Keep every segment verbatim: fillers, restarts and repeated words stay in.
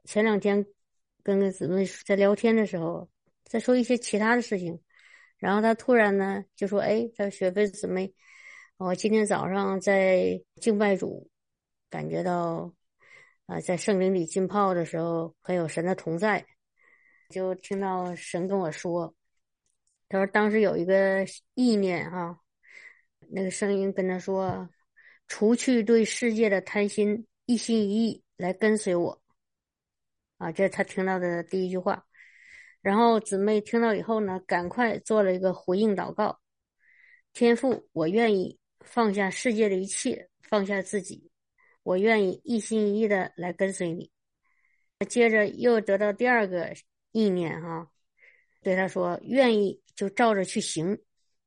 前两天跟个姊妹在聊天的时候，在说一些其他的事情，然后她突然呢就说：“哎，她说雪菲姊妹，我今天早上在敬拜主，感觉到啊、在圣灵里浸泡的时候，很有神的同在，就听到神跟我说，他说当时有一个意念哈、那个声音跟他说，除去对世界的贪心，一心一意来跟随我。”啊，这是他听到的第一句话。然后姊妹听到以后呢，赶快做了一个回应祷告：天父，我愿意放下世界的一切，放下自己，我愿意一心一意的来跟随你。接着又得到第二个意念哈，对他说：愿意就照着去行。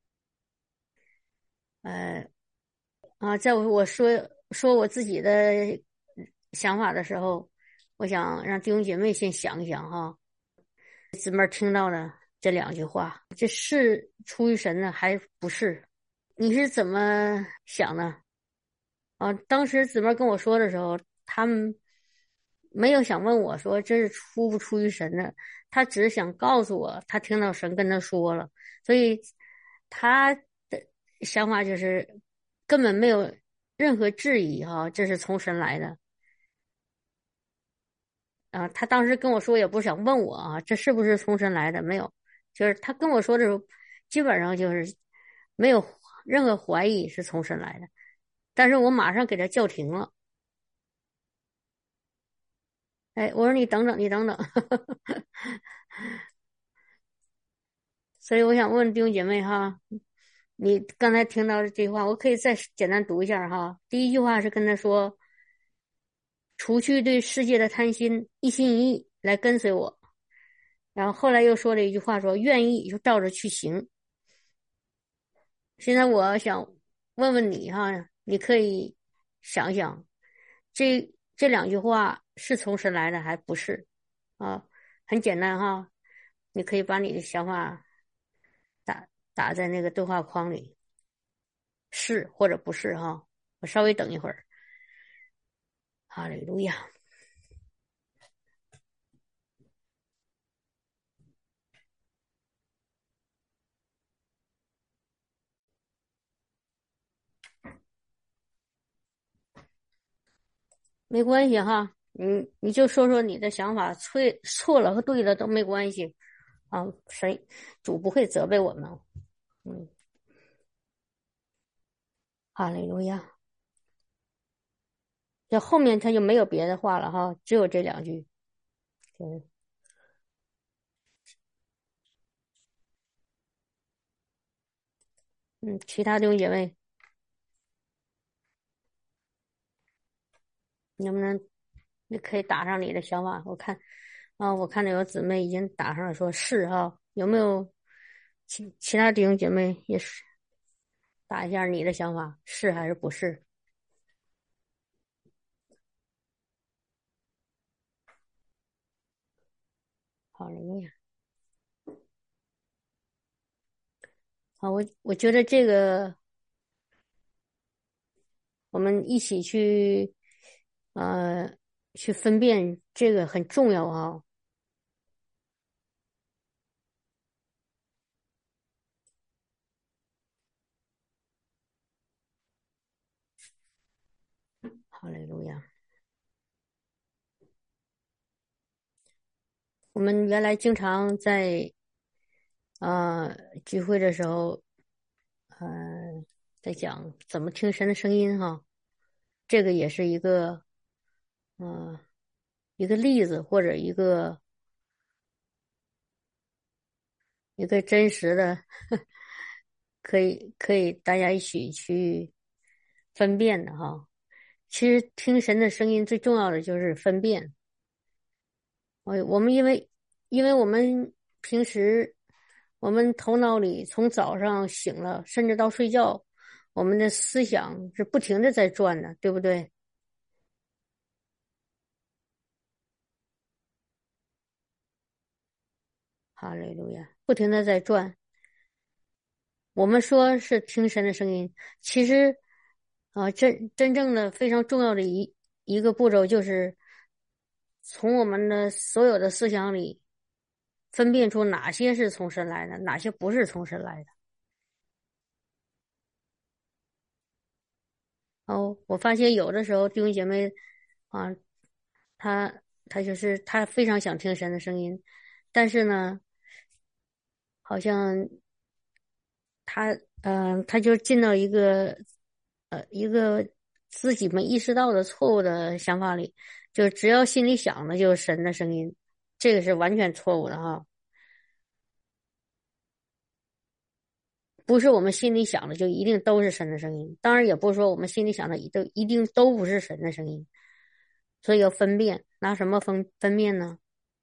呃啊，在我我说说我自己的想法的时候，我想让弟兄姐妹先想一想哈。姊妹听到了这两句话，这是出于神呢，还不是？你是怎么想的？啊，当时姊妹跟我说的时候，他们没有想问我说这是出不出于神的，他只是想告诉我，他听到神跟他说了，所以他的想法就是根本没有任何质疑哈，这是从神来的。啊，他当时跟我说，也不是想问我啊，这是不是从神来的？没有，就是他跟我说的时候，基本上就是没有任何怀疑是从神来的。但是我马上给他叫停了。哎，我说你等等，你等等。所以我想问弟兄姐妹哈，你刚才听到的这句话，我可以再简单读一下哈。第一句话是跟他说，除去对世界的贪心，一心一意来跟随我。然后后来又说了一句话说，愿意就照着去行。现在我想问问你哈，你可以想想，这这两句话是从神来的还不是？啊，很简单哈，你可以把你的想法打打在那个对话框里，是或者不是哈。我稍微等一会儿。哈利路亚。没关系哈，你你就说说你的想法，错错了和对了都没关系啊，谁主不会责备我们。嗯，哈利路亚。这后面他就没有别的话了哈，只有这两句。嗯嗯，其他弟兄姐妹，你能不能你可以打上你的想法？我看啊，我看到有姊妹已经打上了，说是哈，有没有其其他弟兄姐妹也是打一下你的想法，是还是不是？好嘞呀，好，我我觉得这个我们一起去呃去分辨这个很重要啊。好嘞路亚。我们原来经常在呃聚会的时候，呃，在讲怎么听神的声音哈，这个也是一个呃一个例子或者一个一个真实的，可以可以大家一起去分辨的哈。其实听神的声音最重要的就是分辨。我我们因为因为我们平时我们头脑里从早上醒了，甚至到睡觉，我们的思想是不停的在转的，对不对？哈利路亚，不停的在转。我们说是听神的声音，其实啊，真真正的非常重要的一一个步骤就是从我们的所有的思想里分辨出哪些是从神来的，哪些不是从神来的。哦，我发现有的时候弟兄姐妹啊，他他就是他非常想听神的声音，但是呢，好像他嗯、呃他就进到一个呃一个自己没意识到的错误的想法里，就只要心里想的就是神的声音，这个是完全错误的哈。不是我们心里想的就一定都是神的声音，当然也不是说我们心里想的都一定都不是神的声音，所以要分辨，拿什么分分辨呢？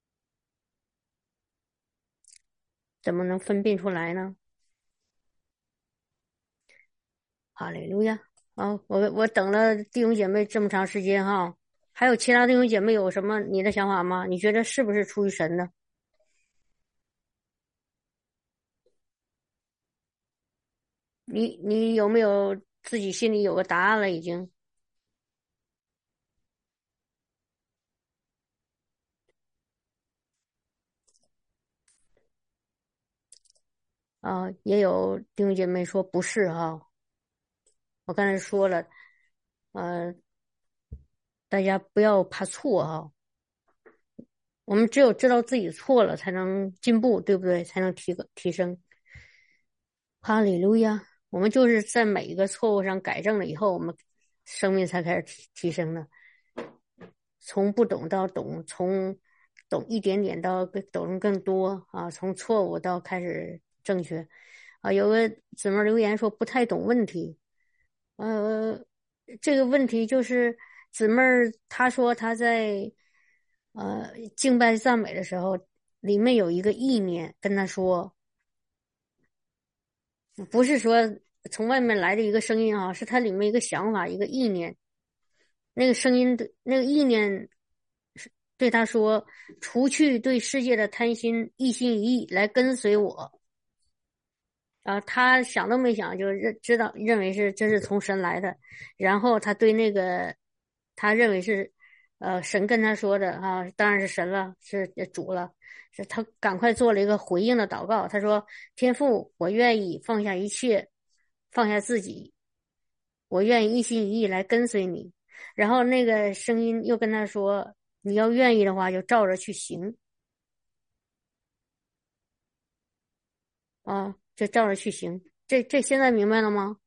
怎么能分辨出来呢？哈利路亚！啊，我我等了弟兄姐妹这么长时间哈，还有其他弟兄姐妹有什么你的想法吗？你觉得是不是出于神的？你你有没有自己心里有个答案了？已经啊，也有弟兄姐妹说不是哈。我刚才说了，呃，大家不要怕错哈。我们只有知道自己错了，才能进步，对不对？才能提个提升。哈利路亚！我们就是在每一个错误上改正了以后，我们生命才开始提提升的。从不懂到懂，从懂一点点到懂更多啊，从错误到开始正确啊。有个姊妹留言说不太懂问题，呃，这个问题就是姊妹儿她说她在呃敬拜赞美的时候，里面有一个意念跟她说，不是说从外面来的一个声音啊，是它里面一个想法，一个意念。那个声音的那个意念是对他说：除去对世界的贪心，一心一意来跟随我。啊，他想都没想就认知道认为是这是从神来的，然后他对那个他认为是呃神跟他说的啊，当然是神了，是主了，是他赶快做了一个回应的祷告。他说：天父，我愿意放下一切，放下自己，我愿意一心一意来跟随你。然后那个声音又跟他说：你要愿意的话，就照着去行啊，就照着去行。这这现在明白了吗？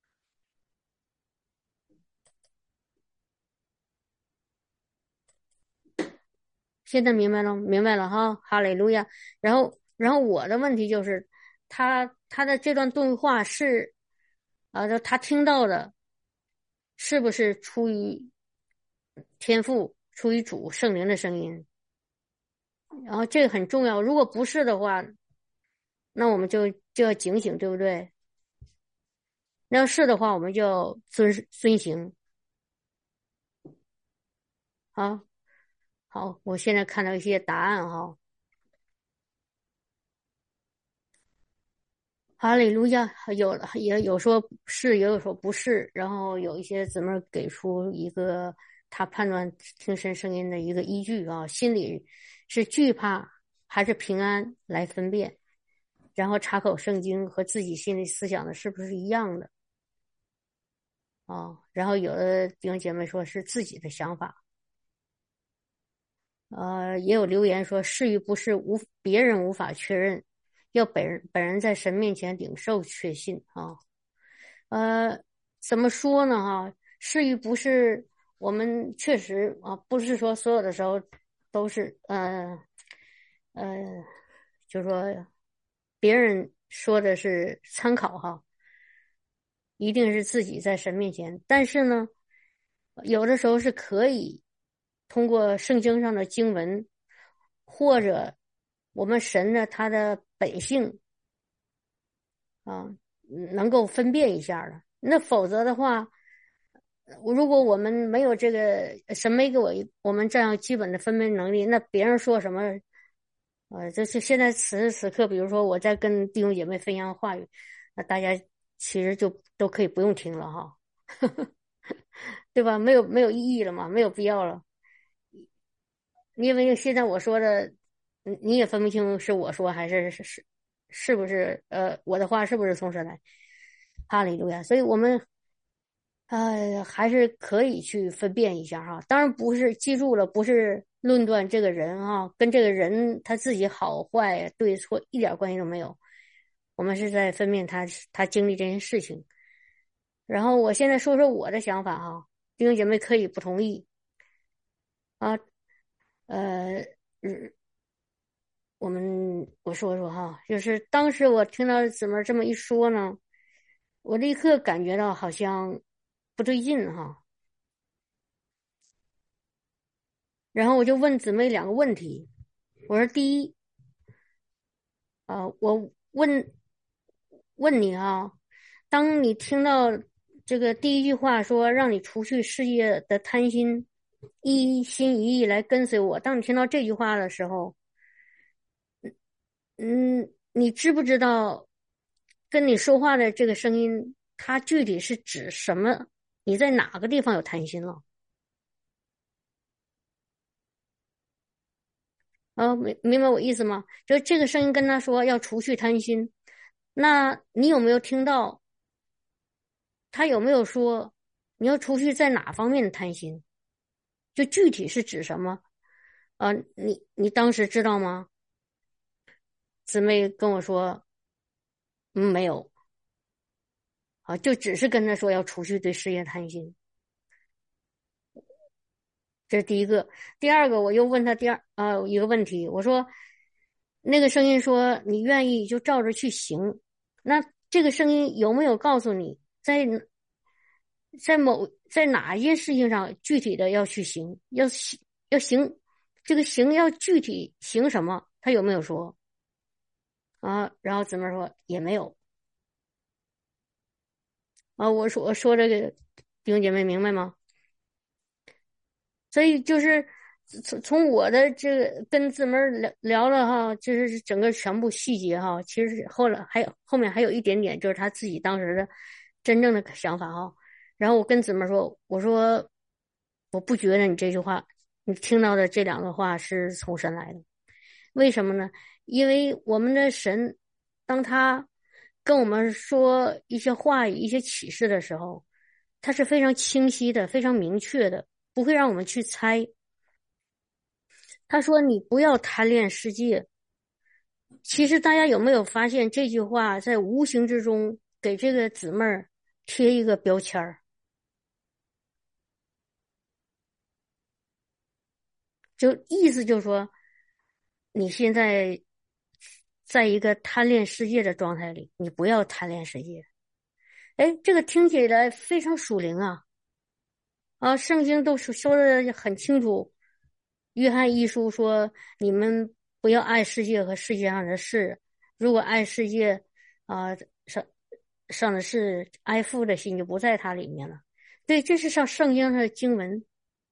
现在明白了，明白了哈，哈利路亚。然后，然后我的问题就是，他他的这段对话是，啊，就他听到的，是不是出于天赋，出于主圣灵的声音？然后这个很重要，如果不是的话，那我们就就要警醒，对不对？那要是的话，我们就要遵遵行。好，好，我现在看到一些答案哈。哈利路亚，有也有说是，也有说不是，然后有一些姊妹给出一个他判断听神声音的一个依据啊，心里是惧怕还是平安来分辨，然后查口圣经和自己心里思想的是不是一样的啊，然后有的弟兄姐妹说是自己的想法，呃，也有留言说是与不是无别人无法确认，要本人本人在神面前领受确信啊。呃，怎么说呢？哈，是与不是，我们确实啊，不是说所有的时候都是，呃，呃，就说别人说的是参考哈，一定是自己在神面前。但是呢，有的时候是可以通过圣经上的经文，或者我们神的他的本性啊，能够分辨一下的。那否则的话，如果我们没有这个神没给我一我们这样基本的分辨能力，那别人说什么，呃，就是现在此时此刻，比如说我在跟弟兄姐妹分享话语，那大家其实就都可以不用听了哈，对吧？没有没有意义了嘛，没有必要了。 因为现在我说的，你你也分不清是我说还是是是是不是呃我的话是不是从神来？哈利路亚！所以我们呃还是可以去分辨一下哈。当然不是记住了，不是论断这个人哈，跟这个人他自己好坏对错一点关系都没有。我们是在分辨他他经历这件事情。然后我现在说说我的想法哈，弟兄姐妹可以不同意啊。呃，嗯我们我说说哈，就是当时我听到姊妹儿这么一说呢，我立刻感觉到好像不对劲哈。然后我就问姊妹两个问题，我说第一，啊、我问问你啊，当你听到这个第一句话说让你除去世界的贪心，一心一意来跟随我，当你听到这句话的时候，嗯，你知不知道跟你说话的这个声音，它具体是指什么？你在哪个地方有贪心了？啊，明明白我意思吗？就这个声音跟他说要除去贪心，那你有没有听到他有没有说你要除去在哪方面的贪心？就具体是指什么？啊，你你当时知道吗？姊妹跟我说，嗯，没有啊，就只是跟他说要除去对事业贪心。这是第一个。第二个，我又问他第二呃一个问题，我说那个声音说你愿意就照着去行，那这个声音有没有告诉你在在某在哪一件事情上具体的要去行，要行要行，这个行要具体行什么？他有没有说啊？然后姊妹说也没有啊。我说我说这个弟兄姐妹明白吗？所以就是从从我的这个跟姊妹儿聊聊了哈，就是整个全部细节哈。其实后来还有后面还有一点点，就是他自己当时的真正的想法哈。然后我跟姊妹儿说，我说我不觉得你这句话，你听到的这两个话是从神来的。为什么呢？因为我们的神，当他跟我们说一些话语、一些启示的时候，他是非常清晰的、非常明确的。不会让我们去猜。他说：“你不要贪恋世界。”其实大家有没有发现这句话在无形之中给这个姊妹儿贴一个标签儿？就意思就是说，你现在在一个贪恋世界的状态里，你不要贪恋世界。哎，这个听起来非常属灵啊！啊，圣经都说说的很清楚。约翰一书说：“你们不要爱世界和世界上的事。如果爱世界，啊、上上的是爱父的心就不在它里面了。”对，这是上圣经上的经文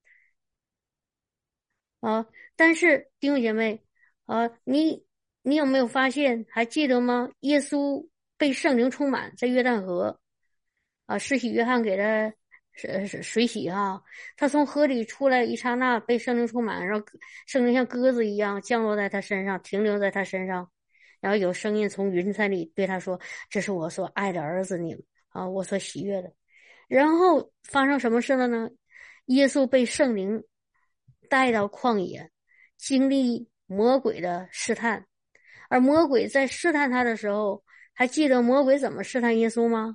啊。但是弟兄姐妹啊，你你有没有发现？还记得吗？耶稣被圣灵充满，在约旦河。啊，施洗约翰给他水水水洗哈，他从河里出来一刹那被圣灵充满，然后圣灵像鸽子一样降落在他身上，停留在他身上，然后有声音从云彩里对他说：“这是我所爱的儿子，你啊，我所喜悦的。”然后发生什么事了呢？耶稣被圣灵带到旷野，经历魔鬼的试探，而魔鬼在试探他的时候，还记得魔鬼怎么试探耶稣吗？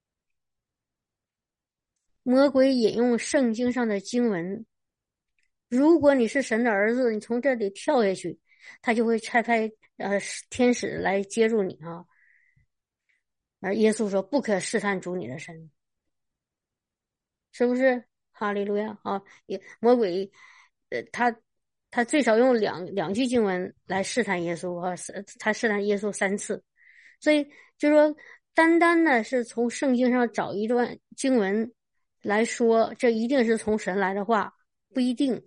魔鬼引用圣经上的经文，如果你是神的儿子，你从这里跳下去，他就会差派呃天使来接住你啊。而耶稣说：“不可试探主你的神。”是不是？哈利路亚啊！也魔鬼，呃，他他最少用两两句经文来试探耶稣啊，他试探耶稣三次。所以就说，单单的是从圣经上找一段经文来说，这一定是从神来的话，不一定，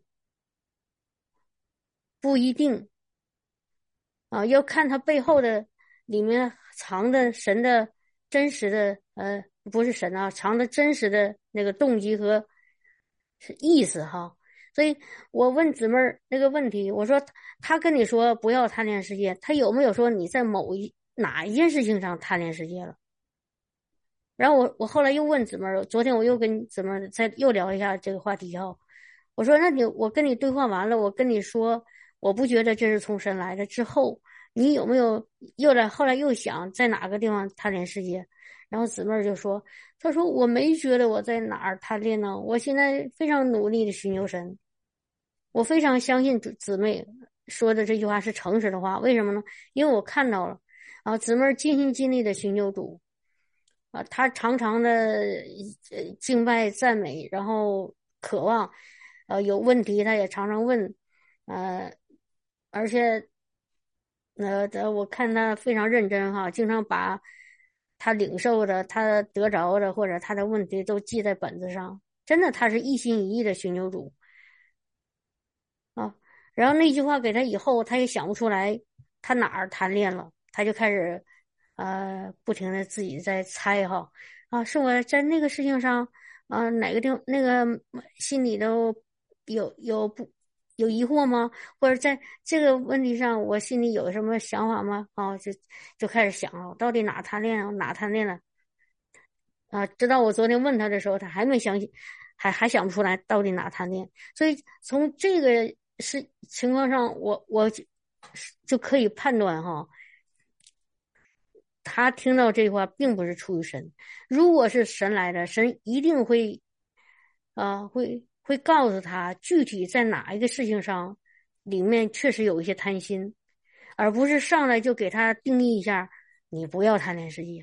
不一定啊，要看他背后的里面藏的神的真实的呃，不是神啊，藏的真实的那个动机和是意思哈。 所以我问姊妹儿那个问题，我说他跟你说不要贪恋世界，他有没有说你在某一哪一件事情上贪恋世界了？然后我我后来又问姊妹儿，昨天我又跟姊妹儿再又聊一下这个话题哈。我说那你我跟你对话完了，我跟你说我不觉得这是从神来的之后，你有没有又来后来又想在哪个地方贪恋世界？然后姊妹儿就说，她说我没觉得我在哪儿贪恋呢，我现在非常努力的寻求神，我非常相信姊妹说的这句话是诚实的话，为什么呢？因为我看到了啊，姊妹儿尽心尽力的寻求主。啊，他常常的呃敬拜赞美，然后渴望，呃有问题他也常常问，呃，而且呃呃我看他非常认真哈，经常把他领受的、他得着的或者他的问题都记在本子上，真的他是一心一意的寻求主啊。然后那句话给他以后，他也想不出来他哪儿贪恋了，他就开始呃不停的自己在猜哈。啊，是我在那个事情上，啊，哪个地方那个心里头有有不有疑惑吗？或者在这个问题上，我心里有什么想法吗？啊，就就开始想了，我到底哪贪恋了，哪贪恋了？啊，直到我昨天问他的时候，他还没相信，还还想不出来到底哪贪恋。所以从这个是情况上，我我就就可以判断哈。他听到这句话并不是出于神，如果是神来的，神一定会，啊、呃会会告诉他具体在哪一个事情上，里面确实有一些贪心，而不是上来就给他定义一下，你不要贪恋世界。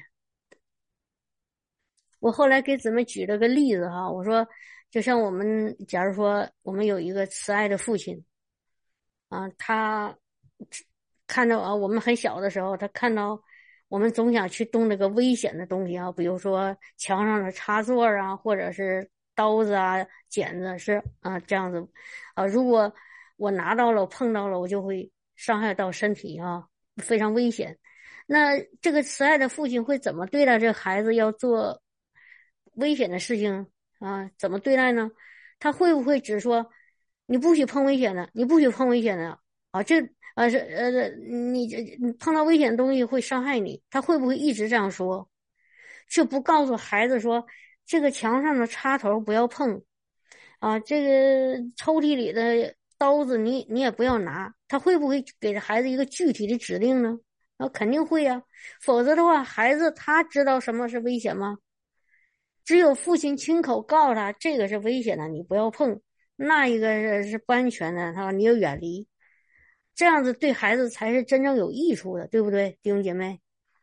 我后来给姊妹举了个例子哈，我说，就像我们假如说我们有一个慈爱的父亲，啊，他看到啊，我们很小的时候，他看到我们总想去动那个危险的东西啊，比如说墙上的插座啊，或者是刀子啊、剪子是啊这样子啊。如果我拿到了、碰到了，我就会伤害到身体啊，非常危险。那这个慈爱的父亲会怎么对待这个孩子要做危险的事情啊？怎么对待呢？他会不会只说你不许碰危险的，你不许碰危险的啊？这啊是呃你你碰到危险的东西会伤害你，他会不会一直这样说，却不告诉孩子说这个墙上的插头不要碰啊，这个抽屉里的刀子你你也不要拿？他会不会给孩子一个具体的指令呢？啊，肯定会呀，否则的话，孩子他知道什么是危险吗？只有父亲亲口告诉他这个是危险的，你不要碰；那一个是是不安全的，他说你就远离。这样子对孩子才是真正有益处的，对不对，弟兄姐妹？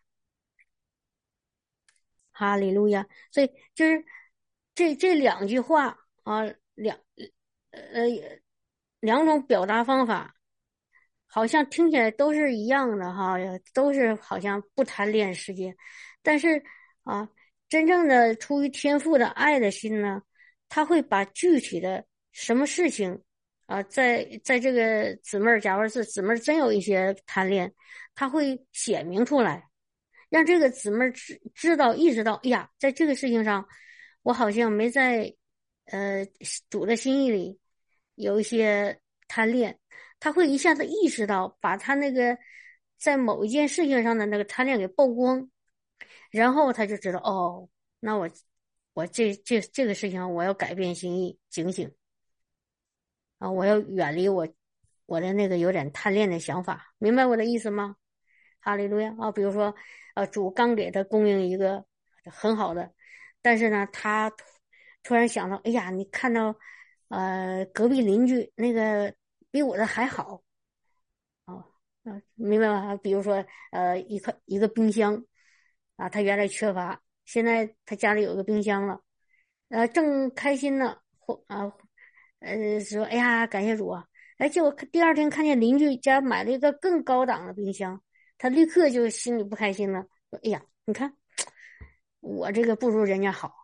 哈利路亚！所以就是这这两句话啊，两呃两种表达方法，好像听起来都是一样的哈，都是好像不贪恋世界，但是啊，真正的出于天父的爱的心呢，他会把具体的什么事情啊，在在这个姊妹儿，假如是姊妹儿真有一些贪恋，他会显明出来。让这个姊妹知知道意识到，哎呀，在这个事情上，我好像没在呃主的心意里有一些贪恋，他会一下子意识到，把他那个在某一件事情上的那个贪恋给曝光，然后他就知道，哦，那我我这这这个事情我要改变心意，警醒啊，我要远离我我的那个有点贪恋的想法，明白我的意思吗？哈利路亚啊！比如说，呃，主刚给他供应一个很好的，但是呢，他突突然想到，哎呀，你看到，呃，隔壁邻居那个比我的还好啊，啊，明白吗？比如说，呃，一个一个冰箱啊，他原来缺乏，现在他家里有个冰箱了，呃，正开心呢，或啊，呃，说，哎呀，感谢主啊！哎，结果第二天看见邻居家买了一个更高档的冰箱。他立刻就心里不开心了，说：“哎呀，你看我这个不如人家好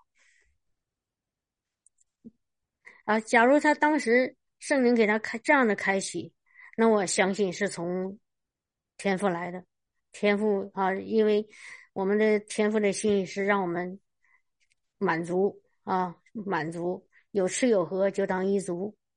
啊！假如他当时圣灵给他开这样的开启，那我相信是从天赋来的。天赋啊，因为我们的天赋的心意是让我们满足啊，满足有吃有喝就当一足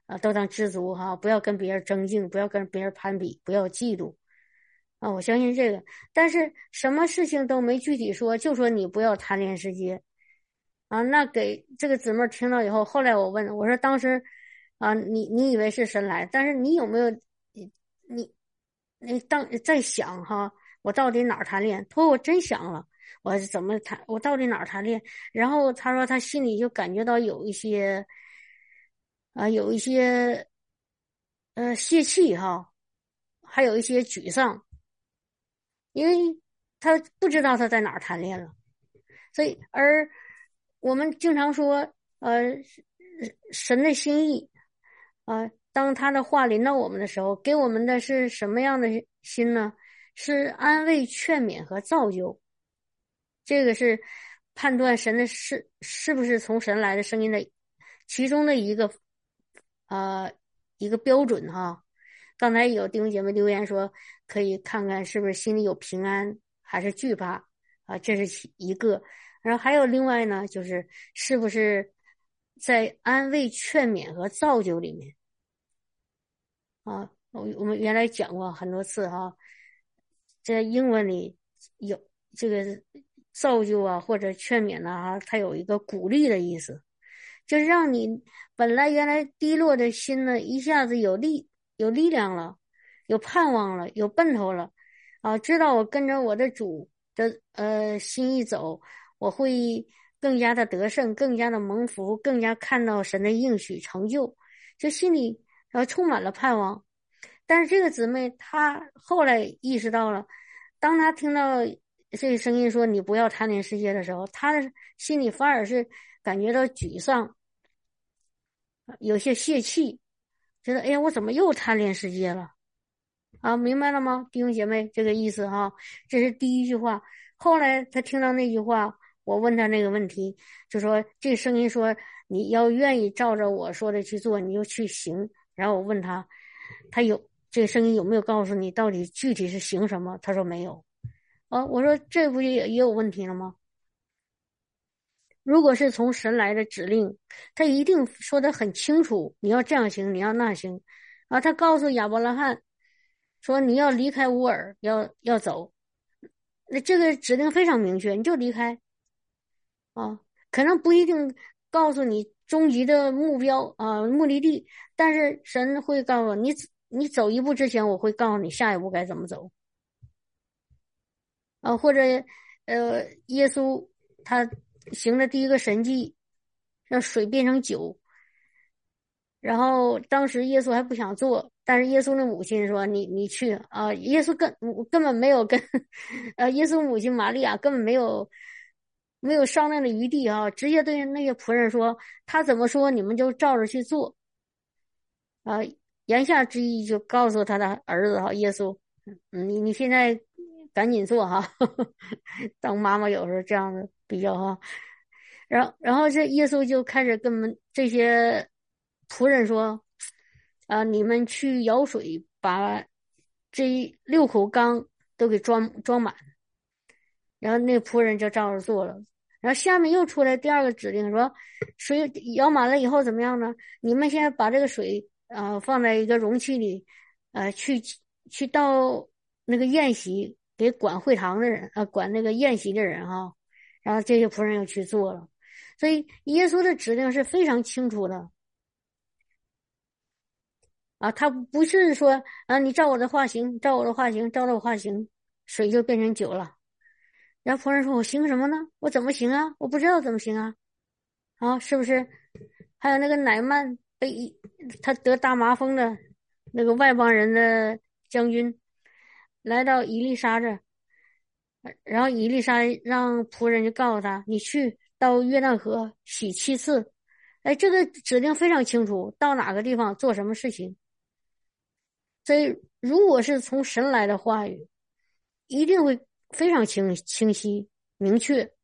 啊，都当知足哈，不要跟别人争竞，不要跟别人攀比，不要嫉妒啊。我相信这个，但是什么事情都没具体说，就说你不要贪恋世界啊。那给这个姊妹听到以后，后来我问我说，当时啊，你你以为是神来，但是你有没有你你你当在想哈，我到底哪儿贪恋？他说我真想了。我怎么谈？我到底哪儿谈恋？然后他说他心里就感觉到有一些啊、有一些呃泄气哈，还有一些沮丧，因为他不知道他在哪儿谈恋了。所以，而我们经常说，呃，神的心意啊、呃当他的话临到我们的时候，给我们的是什么样的心呢？是安慰、劝勉和造就。这个是判断神的是是不是从神来的声音的其中的一个呃一个标准哈。刚才有弟兄姐妹留言说，可以看看是不是心里有平安还是惧怕啊，这是其一个。然后还有另外呢，就是是不是在安慰、劝勉和造就里面啊？我我们原来讲过很多次哈，在英文里有这个造就啊，或者劝勉呐、啊，它有一个鼓励的意思，就是让你本来原来低落的心呢，一下子有力有力量了，有盼望了，有奔头了啊！知道我跟着我的主的呃心意走，我会更加的得胜，更加的蒙福，更加看到神的应许成就，就心里呃充满了盼望。但是这个姊妹她后来意识到了，当她听到这个声音说你不要贪恋世界的时候，她的心里反而是感觉到沮丧，有些泄气，觉得哎呀，我怎么又贪恋世界了啊？明白了吗，弟兄姐妹？这个意思哈，这是第一句话。后来她听到那句话，我问她那个问题，就说这个声音说你要愿意照着我说的去做，你就去行。然后我问她，她有这个声音有没有告诉你到底具体是行什么？她说没有。啊，我说这不也也有问题了吗？如果是从神来的指令，他一定说得很清楚，你要这样行，你要那行。啊，他告诉亚伯拉罕说你要离开乌尔，要要走，那这个指令非常明确，你就离开啊。可能不一定告诉你终极的目标啊目的地，但是神会告诉你，你走一步之前，我会告诉你下一步该怎么走。啊，或者呃，耶稣他行的第一个神迹，让水变成酒，然后当时耶稣还不想做，但是耶稣的母亲说：“你你去啊！”耶稣根根本没有跟，呃，耶稣母亲玛利亚根本没有没有商量的余地啊，直接对那些仆人说：“他怎么说，你们就照着去做。”啊，言下之意就告诉他的儿子哈，耶稣，嗯，你你现在赶紧做哈，当妈妈有时候这样的比较哈，然后然后这耶稣就开始跟我们这些仆人说，啊，你们去舀水，把这六口缸都给装装满，然后那个仆人就照着做了。然后下面又出来第二个指令说，水舀满了以后怎么样呢？你们现在把这个水呃放在一个容器里，呃去去到那个宴席给管会堂的人呃管那个宴席的人哈，然后这些仆人又去做了。所以耶稣的指令是非常清楚的啊，他不是说啊你照我的话行，照我的话行，照着我话行，水就变成酒了。然后仆人说：“我行什么呢？我怎么行啊？我不知道怎么行啊！啊，是不是？还有那个乃曼被他得大麻风的那个外邦人的将军，来到伊丽莎这，然后伊丽莎让仆人就告诉他：你去到约旦河洗七次。哎，这个指令非常清楚，到哪个地方做什么事情。所以，如果是从神来的话语，一定会非常清清晰明确。”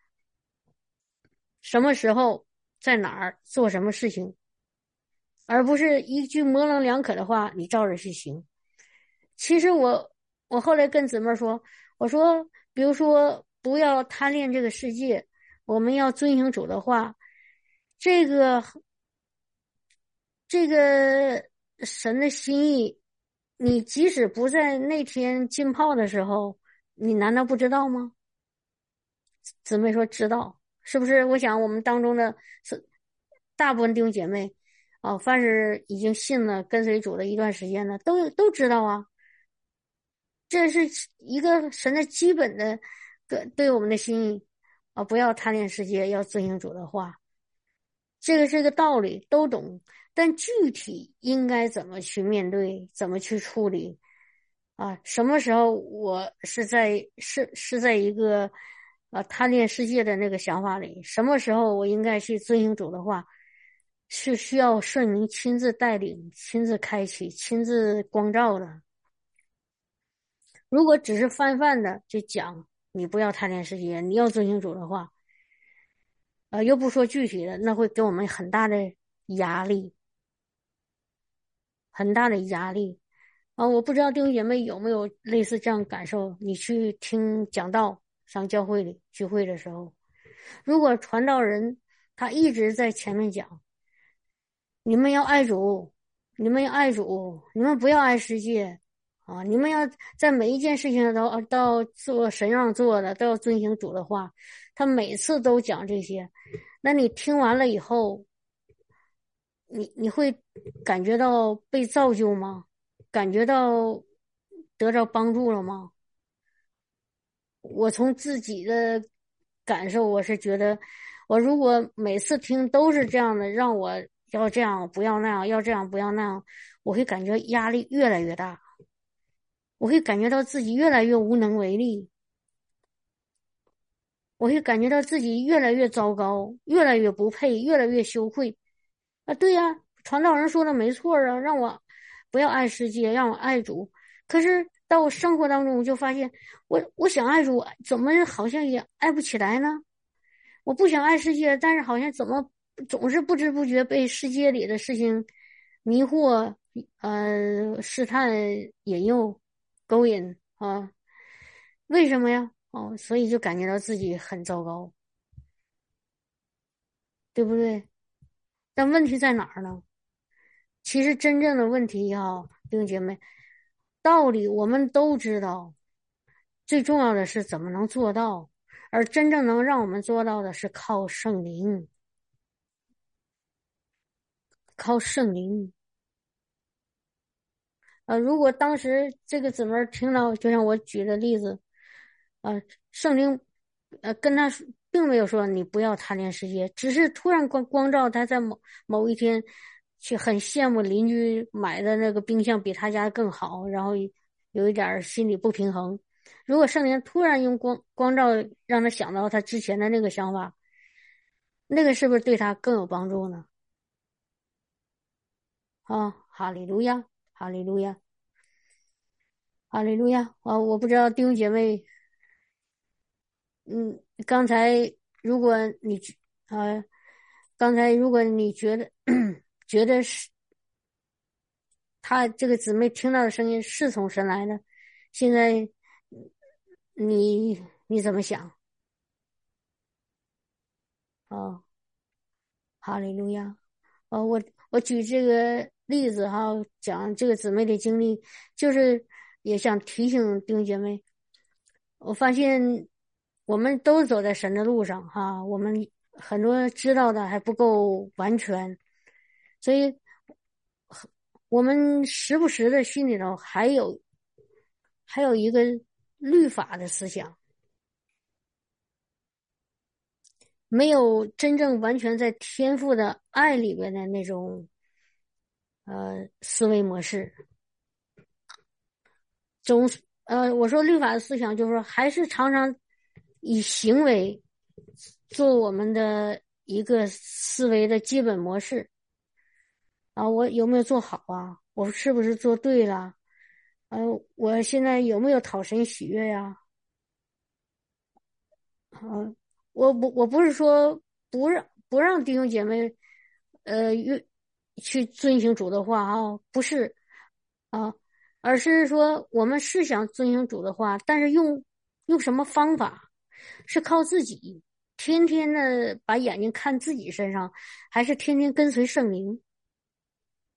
什么时候在哪儿做什么事情，而不是一句模棱两可的话，你照着去行。其实我我后来跟姊妹说，我说，比如说不要贪恋这个世界，我们要遵行主的话，这个这个神的心意，你即使不在那天浸泡的时候，你难道不知道吗？姊妹说知道，是不是？我想我们当中的是大部分弟兄姐妹，哦，凡是已经信了、跟随主了一段时间的，都都知道啊。这是一个神的基本的个对我们的心意啊，不要贪恋世界，要遵行主的话。这个是一个道理，都懂，但具体应该怎么去面对，怎么去处理啊？什么时候我是在是是在一个啊贪恋世界的那个想法里？什么时候我应该去遵行主的话？是需要圣灵亲自带领、亲自开启、亲自光照的。如果只是泛泛的就讲你不要贪恋世界，你要遵行主的话，呃，又不说具体的，那会给我们很大的压力，很大的压力。啊，我不知道弟兄姐妹有没有类似这样感受？你去听讲道、上教会里聚会的时候，如果传道人他一直在前面讲，你们要爱主，你们要爱主，你们不要爱世界啊！你们要在每一件事情都都要做神让做的，都要遵行主的话。他每次都讲这些，那你听完了以后，你你会感觉到被造就吗？感觉到得到帮助了吗？我从自己的感受，我是觉得，我如果每次听都是这样的，让我要这样不要那样，要这样不要那样，我会感觉压力越来越大，我会感觉到自己越来越无能为力，我会感觉到自己越来越糟糕，越来越不配，越来越羞愧。啊，对呀，传道人说的没错啊，让我不要爱世界，让我爱主。可是到我生活当中，我就发现，我我想爱主，怎么好像也爱不起来呢？我不想爱世界，但是好像怎么总是不知不觉被世界里的事情迷惑、呃试探、引诱、勾引啊？为什么呀？哦，所以就感觉到自己很糟糕，对不对？但问题在哪儿呢？其实真正的问题哈，弟兄姐妹，道理我们都知道，最重要的是怎么能做到，而真正能让我们做到的是靠圣灵，靠圣灵。呃，如果当时这个姊妹儿听到，就像我举的例子，呃，圣灵，呃，跟他说，并没有说你不要贪恋世界，只是突然光光照他在某某一天，去很羡慕邻居买的那个冰箱比他家更好，然后有一点儿心理不平衡。如果圣灵突然用光光照让他想到他之前的那个想法，那个是不是对他更有帮助呢？啊，哈利路亚，哈利路亚。哈利路亚！啊，我不知道弟兄姐妹，嗯，刚才如果你呃，刚才如果你觉得觉得是他这个姊妹听到的声音是从神来的，现在你你怎么想？哦，哈利路亚！哦，我我举这个例子哈，讲这个姊妹的经历，就是也想提醒弟兄姐妹。我发现我们都走在神的路上哈，我们很多知道的还不够完全，所以我们时不时的心里头还有还有一个律法的思想，没有真正完全在天赋的爱里边的那种呃思维模式。总呃，我说律法的思想，就是说还是常常以行为做我们的一个思维的基本模式啊。我有没有做好啊？我是不是做对了？呃，我现在有没有讨神喜悦呀？啊，我不我不是说不让不让弟兄姐妹呃越去遵行主的话啊，不是啊，而是说我们是想遵行主的话，但是用用什么方法？是靠自己，天天的把眼睛看自己身上，还是天天跟随圣灵？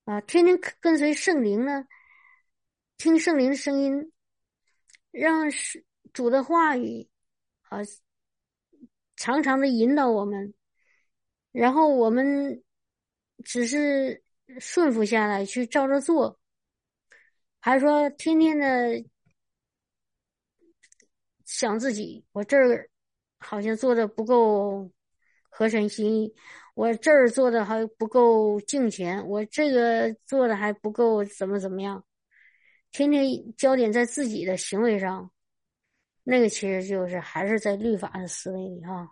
啊，天天跟随圣灵呢，听圣灵的声音，让是主的话语啊，常常的引导我们，然后我们只是顺服下来去照着做，还是说天天的想自己，我这儿好像做的不够合神心意，我这儿做的还不够敬虔，我这个做的还不够怎么怎么样，天天焦点在自己的行为上，那个其实就是还是在律法的思维里哈。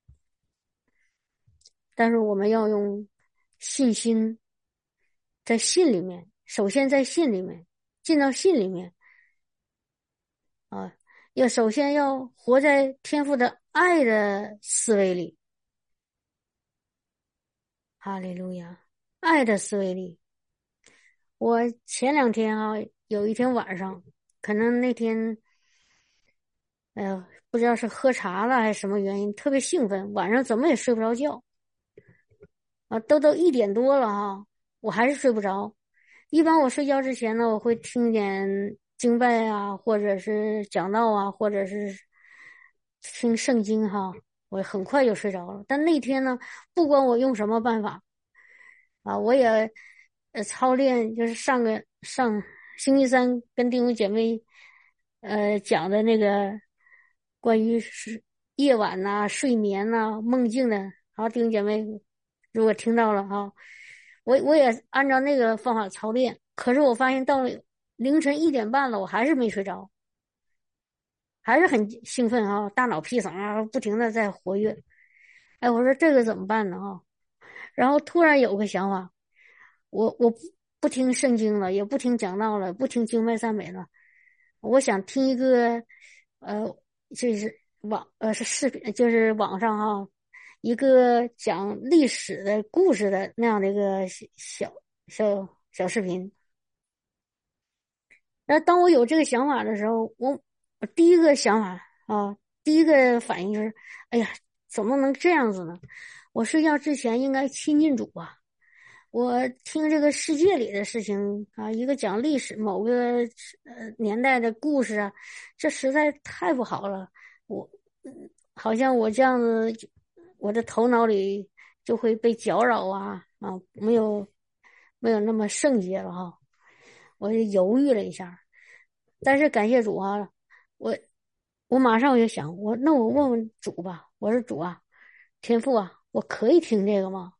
但是我们要用信心，在信里面，首先在信里面，进到信里面啊，要首先要活在天父的爱的思维里，哈利路亚，爱的思维里。我前两天啊，有一天晚上，可能那天，哎呀，不知道是喝茶了还是什么原因，特别兴奋，晚上怎么也睡不着觉啊，都都一点多了哈，我还是睡不着。一般我睡觉之前呢，我会听点经拜啊，或者是讲道啊，或者是听圣经哈，我很快就睡着了。但那天呢，不管我用什么办法啊，我也呃操练，就是上个上星期三跟弟兄姐妹呃讲的那个关于是夜晚呐、睡眠呐、梦境的，好，弟兄姐妹如果听到了哈。我我也按照那个方法操练，可是我发现到了凌晨一点半了，我还是没睡着，还是很兴奋啊，大脑皮层啊不停的在活跃。哎，我说这个怎么办呢啊？然后突然有个想法，我我不不听圣经了，也不听讲道了，不听经脉赞美了，我想听一个，呃，就是网呃是视频，就是网上哈、一个讲历史的故事的那样的一个小小小视频。那当我有这个想法的时候，我我第一个想法啊，第一个反应就是，哎呀，怎么能这样子呢？我睡觉之前应该亲近主啊！我听这个世界里的事情啊，一个讲历史某个呃年代的故事啊，这实在太不好了。我嗯好像我这样子，我的头脑里就会被搅扰啊啊，没有没有那么圣洁了哈。我就犹豫了一下，但是感谢主啊，我我马上我就想，我那我问问主吧，我说主啊，天父啊，我可以听这个吗？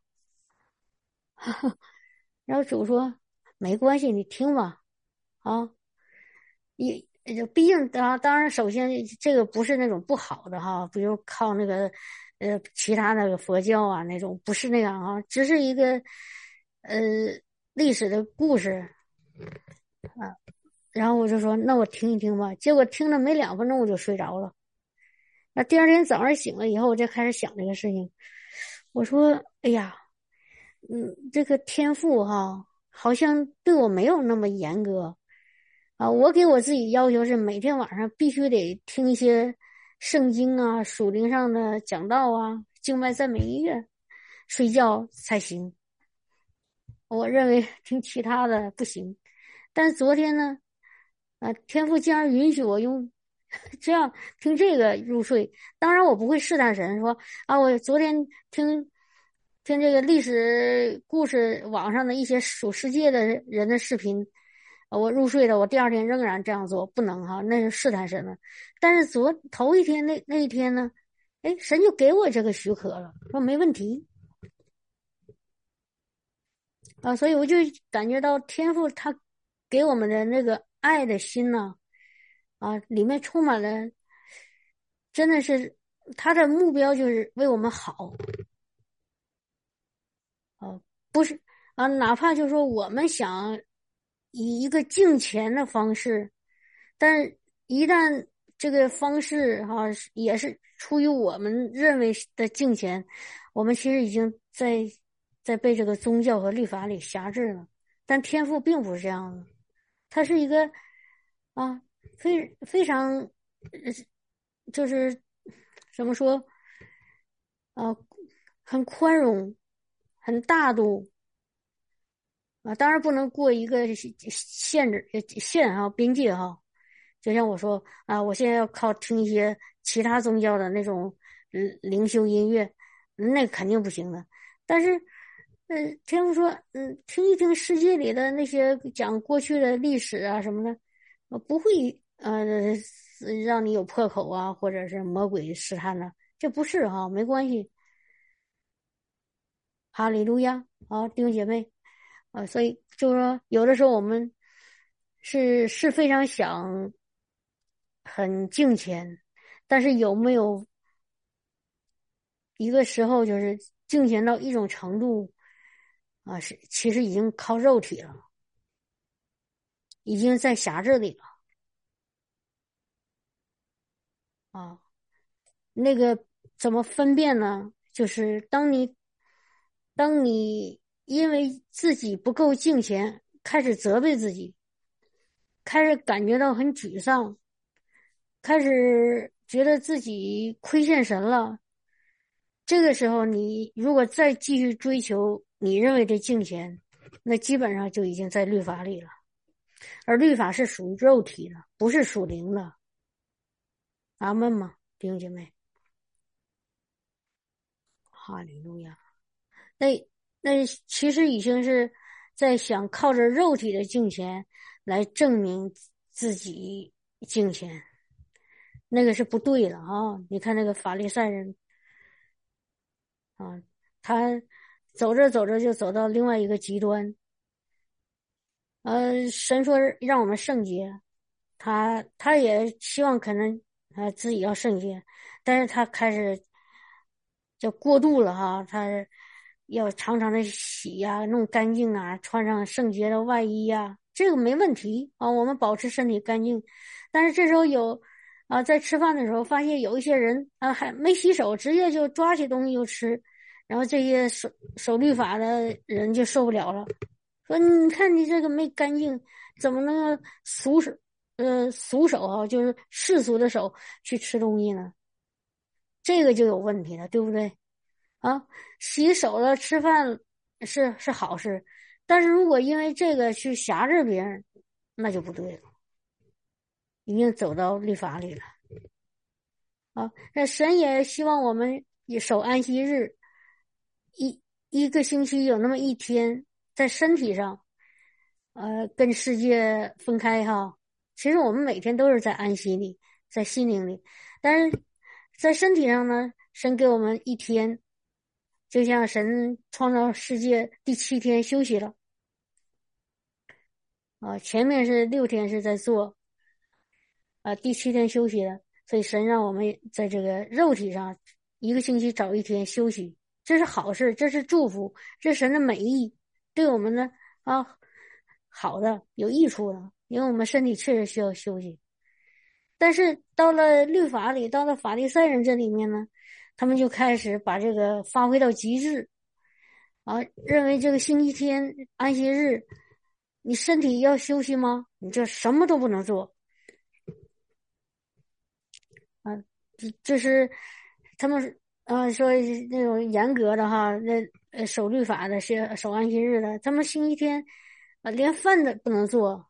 然后主说没关系，你听吧，啊，一就毕竟当当然，首先这个不是那种不好的哈，比如靠那个呃其他的佛教啊那种，不是那样啊，只是一个呃历史的故事啊。然后我就说那我听一听吧，结果听了没两分钟我就睡着了。那第二天早上醒了以后，我就开始想这个事情。我说哎呀，嗯，这个天赋哈，好像对我没有那么严格。啊，我给我自己要求是每天晚上必须得听一些圣经啊、属灵上的讲道啊、敬拜赞美音乐，睡觉才行。我认为听其他的不行。但是昨天呢，啊，天父竟然允许我用这样听这个入睡。当然，我不会试探神说啊，我昨天听听这个历史故事网上的一些属世界的人的视频，呃我入睡了，我第二天仍然这样做，不能哈，那是试探神了。但是昨头一天那那一天呢，哎，神就给我这个许可了，说没问题啊，所以我就感觉到天父他给我们的那个爱的心呢，啊，里面充满了，真的是他的目标就是为我们好。啊，不是啊，哪怕就说我们想以一个敬虔的方式，但是一旦这个方式哈、也是出于我们认为的敬虔，我们其实已经在在被这个宗教和律法里辖制了。但天赋并不是这样的，它是一个啊非非常呃就是怎么说啊很宽容、很大度啊，当然不能过一个限制线哈边界哈。就像我说啊，我现在要靠听一些其他宗教的那种嗯灵修音乐，那肯定不行的。但是，嗯，听说嗯听一听世界里的那些讲过去的历史啊什么的，呃不会呃让你有破口啊，或者是魔鬼试探的，这不是哈，没关系。哈利路亚，好，弟兄姐妹。啊，所以就是说，有的时候我们是是非常想很敬虔，但是有没有一个时候就是敬虔到一种程度啊，是其实已经靠肉体了，已经在匣子里了啊。那个怎么分辨呢？就是当你当你因为自己不够敬虔，开始责备自己，开始感觉到很沮丧，开始觉得自己亏欠神了。这个时候，你如果再继续追求你认为的敬虔，那基本上就已经在律法里了。而律法是属于肉体的，不是属灵的。阿门吗，弟兄姐妹？哈利路亚。那那其实已经是在想靠着肉体的敬虔来证明自己敬虔，那个是不对的啊！你看那个法利赛人啊，他走着走着就走到另外一个极端。呃，神说让我们圣洁，他他也希望可能呃自己要圣洁，但是他开始就过度了哈，他要常常的洗呀、弄干净啊，穿上圣洁的外衣呀，这个没问题啊，我们保持身体干净。但是这时候有啊，在吃饭的时候发现有一些人啊还没洗手，直接就抓起东西就吃，然后这些守守律法的人就受不了了。说你看你这个没干净，怎么能够俗手呃俗手啊，就是世俗的手去吃东西呢？这个就有问题了，对不对？啊，洗手了吃饭是是好事，但是如果因为这个去辖制别人，那就不对了，已经走到律法里了啊。那神也希望我们也守安息日，一一个星期有那么一天在身体上。呃，跟世界分开哈。其实我们每天都是在安息里，在心灵里，但是在身体上呢，神给我们一天，就像神创造世界第七天休息了啊，前面是六天是在做啊，第七天休息了，所以神让我们在这个肉体上一个星期找一天休息，这是好事，这是祝福，这是神的美意，对我们呢啊好的有益处的，因为我们身体确实需要休息。但是到了律法里，到了法利赛人这里面呢，他们就开始把这个发挥到极致啊，认为这个星期天安息日，你身体要休息吗？你就什么都不能做。啊，这这是他们啊说那种严格的哈，那呃守律法的是守安息日的，他们星期天啊连饭都不能做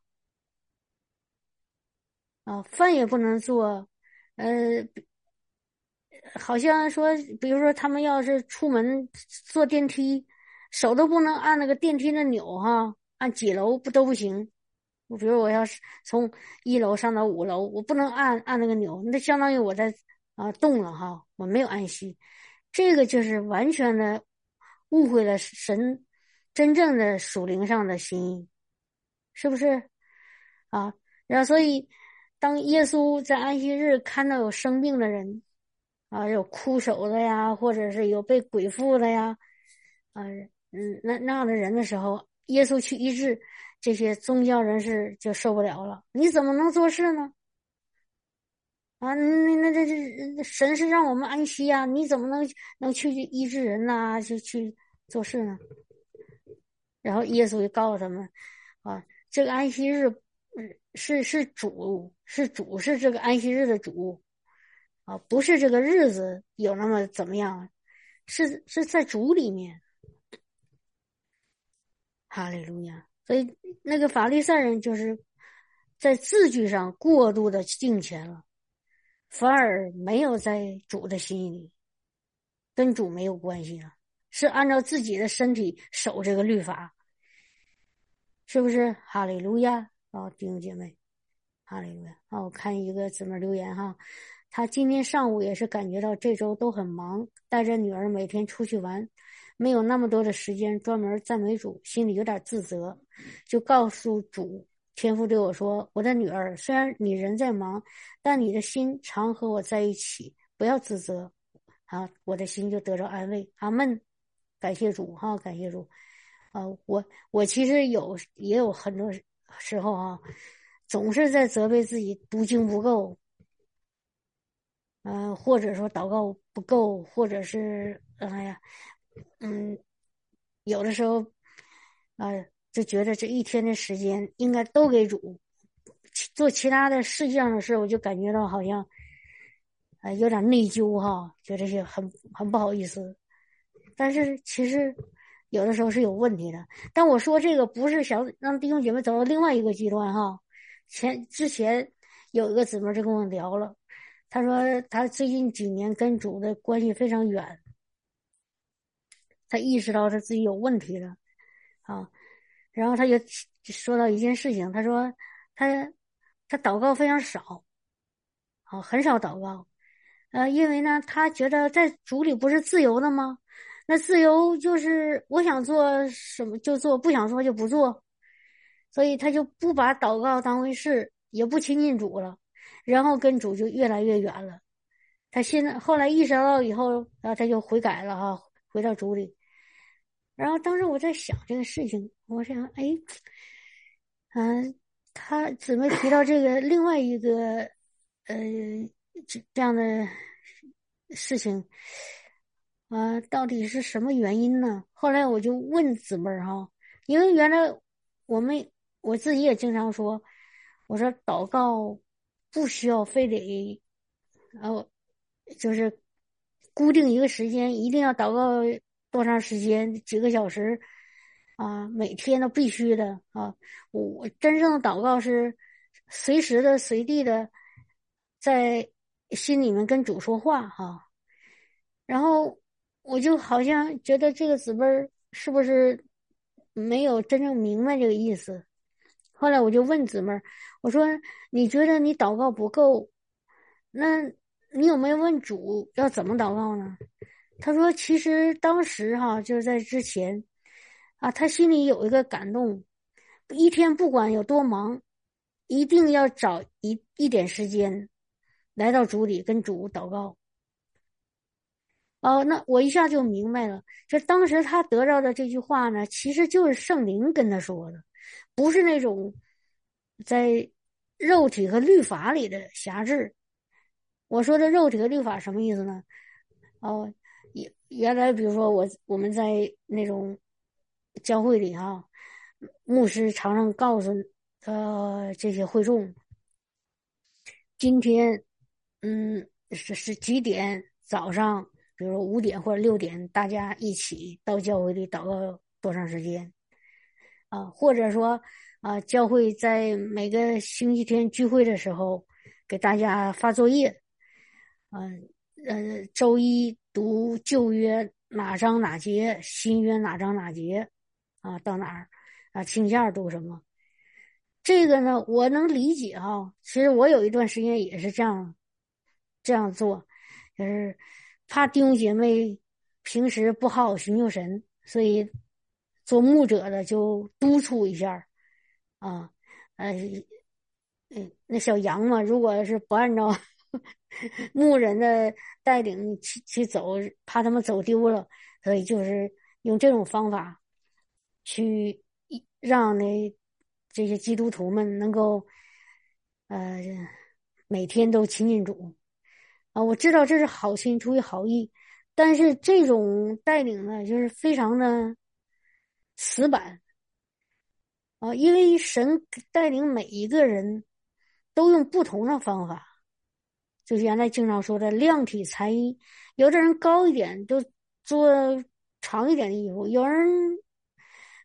啊，饭也不能做，呃，好像说，比如说他们要是出门坐电梯，手都不能按那个电梯的钮哈，按几楼不都不行。我比如我要是从一楼上到五楼，我不能按按那个钮，那相当于我在啊动了哈，我没有安息。这个就是完全的误会了神真正的属灵上的心意，是不是啊？然后所以，当耶稣在安息日看到有生病的人啊，有枯手的呀，或者是有被鬼附的呀，啊，嗯，那那样的人的时候，耶稣去医治，这些宗教人士就受不了了。你怎么能做事呢？啊，那那这这神是让我们安息呀，你怎么能能去医治人呐、去去做事呢？然后耶稣就告诉他们，啊，这个安息日，嗯，是是主，是主是这个安息日的主，啊，不是这个日子有那么怎么样，是是在主里面。 哈利路亚。所以那个法利赛人就是在字句上过度的敬虔了，反而没有在主的心里，跟主没有关系了，是按照自己的身体守这个律法，是不是？哈利路亚啊，弟兄姐妹，哈利路亚啊！我看一个姊妹留言哈，她今天上午也是感觉到这周都很忙，带着女儿每天出去玩，没有那么多的时间专门赞美主，心里有点自责，就告诉主，天父对我说：“我的女儿，虽然你人在忙，但你的心常和我在一起，不要自责。”啊，我的心就得着安慰。阿门，感谢主哈，感谢主。啊，我我其实有也有很多时候啊，总是在责备自己读经不够，嗯、呃，或者说祷告不够，或者是哎呀，嗯，有的时候啊、呃，就觉得这一天的时间应该都给主，做其他的世界上的事，我就感觉到好像，呃，有点内疚哈，觉得是很很不好意思。但是其实有的时候是有问题的。但我说这个不是想让弟兄姐妹走到另外一个极端哈。前之前有一个姊妹就跟我聊了，她说她最近几年跟主的关系非常远，她意识到她自己有问题了啊。然后她就说到一件事情，她说她她祷告非常少，啊，很少祷告。呃，因为呢，他觉得在主里不是自由的吗？那自由就是我想做什么就做，不想做就不做，所以他就不把祷告当回事，也不亲近主了，然后跟主就越来越远了。他现在后来意识到以后，然后他就悔改了哈，回到主里。然后当时我在想这个事情，我想，哎，嗯、呃他怎么提到这个另外一个呃这这样的事情啊、呃到底是什么原因呢？后来我就问姊妹儿哈，因为原来我们我自己也经常说，我说祷告不需要非得，然后就是固定一个时间，一定要祷告多长时间，几个小时啊，每天都必须的啊。我我真正的祷告是随时的、随地的，在心里面跟主说话哈。然后我就好像觉得这个姊妹儿是不是没有真正明白这个意思。后来我就问姊妹儿，我说你觉得你祷告不够，那你有没有问主要怎么祷告呢？他说其实当时哈，就是在之前啊，他心里有一个感动，一天不管有多忙，一定要找一一点时间来到主里跟主祷告。哦，那我一下就明白了，就当时他得到的这句话呢，其实就是圣灵跟他说的，不是那种在肉体和律法里的辖制。我说的肉体和律法什么意思呢？哦，原原来比如说我我们在那种教会里哈，牧师常常告诉呃这些会众，今天嗯是是几点早上，比如说五点或者六点，大家一起到教会里祷告多长时间啊？或者说啊，教会在每个星期天聚会的时候给大家发作业，嗯呃，周一读旧约哪章哪节，新约哪章哪节，啊，到哪儿啊，请假读什么？这个呢，我能理解哈。其实我有一段时间也是这样这样做，就是怕弟兄姐妹平时不好好寻求神，所以做牧者的就督促一下啊，呃，嗯，那小羊嘛，如果是不按照牧人的带领去去走，怕他们走丢了，所以就是用这种方法去让那这些基督徒们能够呃每天都亲近主啊。我知道这是好心，出于好意，但是这种带领呢，就是非常的死板啊，因为神带领每一个人都用不同的方法。就是原来经常说的量体裁衣，有的人高一点就做长一点的衣服，有人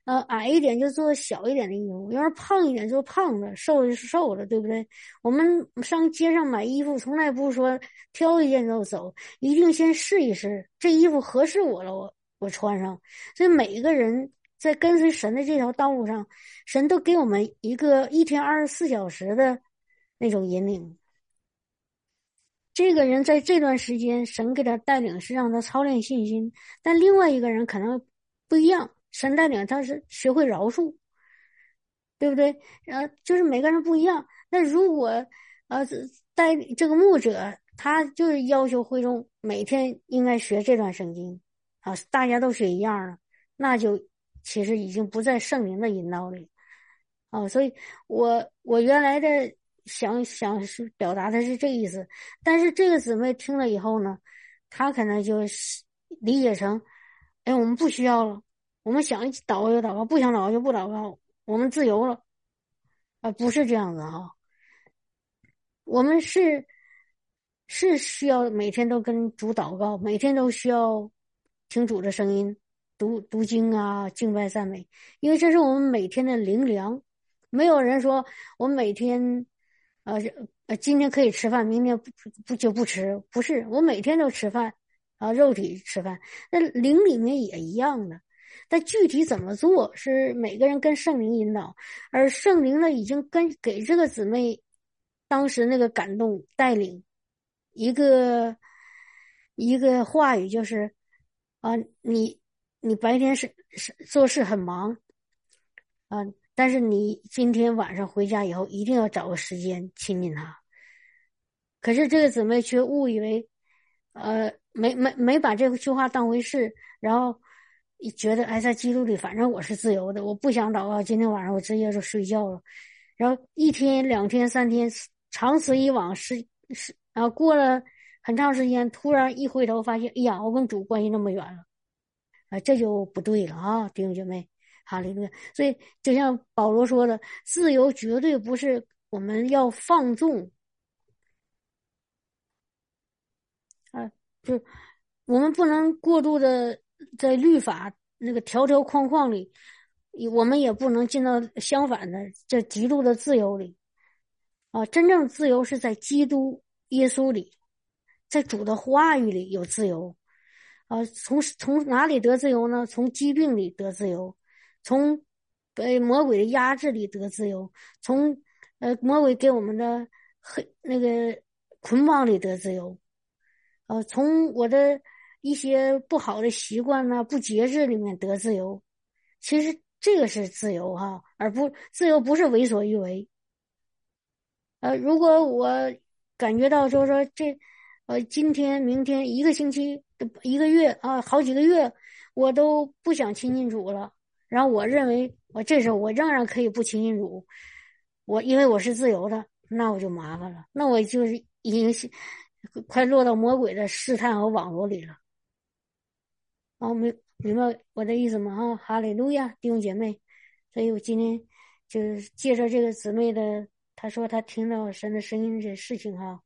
呃，矮一点就做小一点的衣服，要是胖一点就胖的，瘦的是瘦的，对不对？我们上街上买衣服，从来不是说挑一件就走，一定先试一试，这衣服合适我了，我我穿上。所以每一个人在跟随神的这条道路上，神都给我们一个一天二十四小时的那种引领。这个人在这段时间，神给他带领是让他操练信心，但另外一个人可能不一样，神带领他是学会饶恕，对不对？呃，就是每个人不一样。那如果呃带这个牧者，他就是要求会众每天应该学这段圣经啊，大家都学一样的，那就其实已经不在圣灵的引导里。哦，所以我我原来的想想是表达的是这个意思，但是这个姊妹听了以后呢，她可能就是理解成，哎，我们不需要了，我们想祷告就祷告，不想祷告就不祷告，我们自由了。啊，不是这样子哈，我们是是需要每天都跟主祷告，每天都需要听主的声音，读读经啊，敬拜赞美，因为这是我们每天的灵粮。没有人说我每天，呃呃，今天可以吃饭，明天不不就不吃，不是，我每天都吃饭啊，肉体吃饭，那灵里面也一样的。但具体怎么做，是每个人跟圣灵引导，而圣灵呢，已经跟给这个姊妹当时那个感动带领一个一个话语，就是啊，你你白天是是做事很忙啊，但是你今天晚上回家以后，一定要找个时间亲近他。可是这个姊妹却误以为，呃，没没没把这句话当回事，然后觉得哎，在基督里，反正我是自由的，我不想祷告，今天晚上我直接就睡觉了。然后一天、两天、三天，长此以往，是是啊，过了很长时间，突然一回头发现，哎呀，我跟主关系那么远了。啊，这就不对了啊，弟兄姐妹，哈利路亚。所以就像保罗说的，自由绝对不是我们要放纵啊，就是我们不能过度的在律法那个条条框框里，我们也不能进到相反的这极度的自由里啊。真正自由是在基督耶稣里，在主的话语里有自由。啊，从从哪里得自由呢？从疾病里得自由，从被魔鬼的压制里得自由，从呃魔鬼给我们的黑那个捆绑里得自由，呃，从我的一些不好的习惯呐、不节制里面得自由。其实这个是自由哈，而不自由不是为所欲为。呃，如果我感觉到就是说这，呃，今天、明天、一个星期、一个月啊，好几个月，我都不想亲近主了。然后我认为我这时候我仍然可以不亲近主，我因为我是自由的，那我就麻烦了，那我就是已经是快落到魔鬼的试探和网络里了。哦，明明白我的意思吗？啊，哈利路亚，弟兄姐妹。所以我今天就是借着这个姊妹的，她说她听到神的声音这事情哈，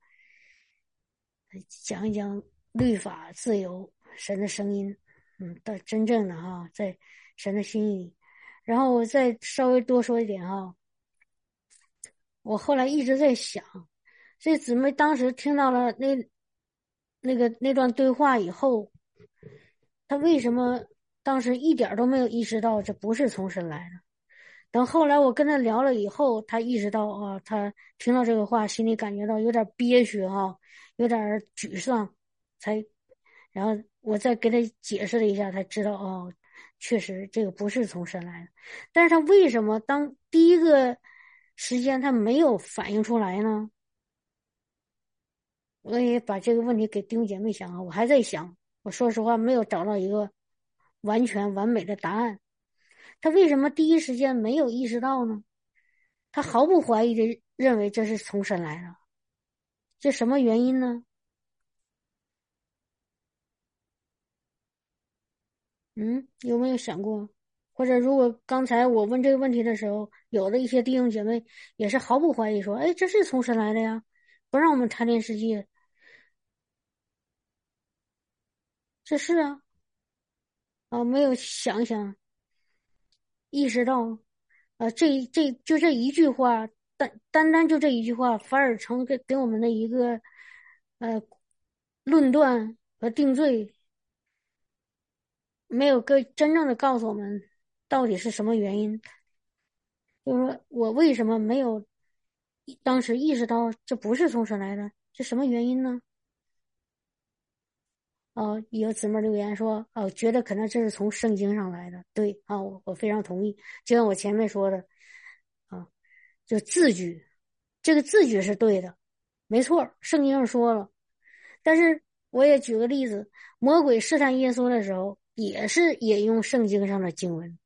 讲一讲律法、自由、神的声音，嗯，的真正的哈，在神的心意里。然后我再稍微多说一点哈，我后来一直在想，这姊妹当时听到了那那个那段对话以后，她为什么当时一点都没有意识到这不是从神来的？等后来我跟她聊了以后，她意识到啊，她听到这个话，心里感觉到有点憋屈哈，有点沮丧，才，然后我再给她解释了一下，她知道哦，确实这个不是从神来的。但是她为什么当第一个时间她没有反应出来呢？我也把这个问题给弟兄姐妹想啊，我还在想，我说实话没有找到一个完全完美的答案。他为什么第一时间没有意识到呢？他毫不怀疑的认为这是从神来的，这什么原因呢？嗯，有没有想过？或者如果刚才我问这个问题的时候，有的一些弟兄姐妹也是毫不怀疑说，哎，这是从神来的呀，不让我们贪恋世界，这是啊，啊，没有想想。 意识到，呃，这这就这一句话，单单单就这一句话，反而成给给我们的一个呃论断和定罪，没有个真正的告诉我们到底是什么原因。就是说我为什么没有当时意识到这不是从神来的？是什么原因呢？哦，有姊妹留言说，哦，觉得可能这是从圣经上来的。对啊，我我非常同意。就像我前面说的，啊，就字句，这个字句是对的，没错，圣经上说了。但是我也举个例子，魔鬼试探耶稣的时候，也是引用圣经上的经文。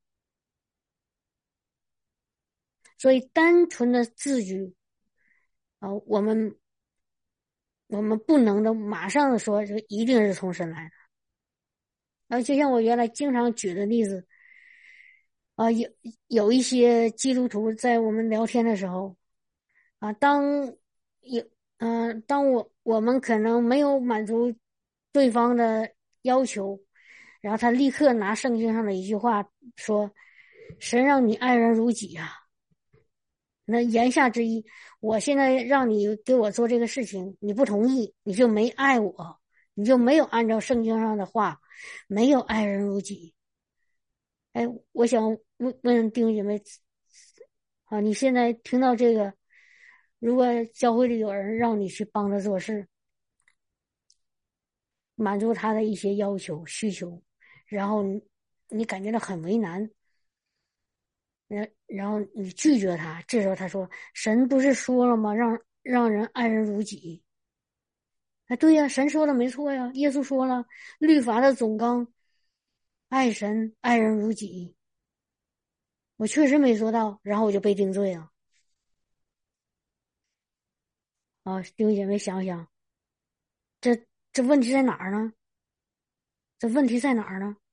所以单纯的字句啊，我们我们不能的马上的说这一定是从神来的。啊，就像我原来经常举的例子，啊，有有一些基督徒在我们聊天的时候，啊，当有嗯、呃当我我们可能没有满足对方的要求，然后他立刻拿圣经上的一句话说：“神让你爱人如己啊。”那言下之意，我现在让你给我做这个事情，你不同意，你就没爱我，你就没有按照圣经上的话，没有爱人如己。哎，我想问问弟兄姐妹，啊，你现在听到这个，如果教会里有人让你去帮他做事，满足他的一些要求需求，然后你你感觉到很为难，然然后你拒绝他，这时候他说：“神不是说了吗？让让人爱人如己。”哎，对呀，神说的没错呀，耶稣说了，律法的总纲，爱神爱人如己。我确实没做到，然后我就被定罪了。啊，弟兄姐妹想想，这这问题在哪儿呢？这问题在哪儿呢？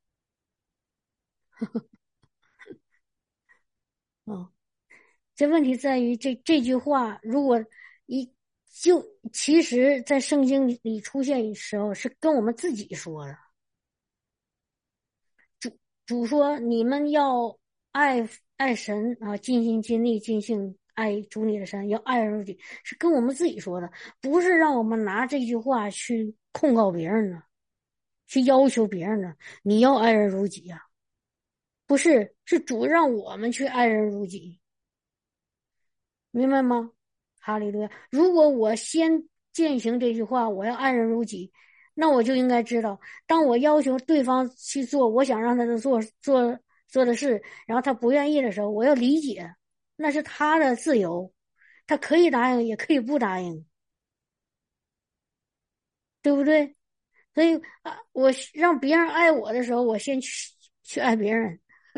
啊，这问题在于这这句话，如果一就其实，在圣经里里出现的时候，是跟我们自己说的。主说你们要爱爱神啊，尽心尽力尽性爱主你的神，要爱人如己，是跟我们自己说的，不是让我们拿这句话去控告别人的，去要求别人的。你要爱人如己呀、不是，是主让我们去爱人如己，明白吗？哈利路亚！如果我先践行这句话，我要爱人如己，那我就应该知道，当我要求对方去做我想让他的做做做的事，然后他不愿意的时候，我要理解，那是他的自由，他可以答应，也可以不答应，对不对？所以啊，我让别人爱我的时候，我先去去爱别人。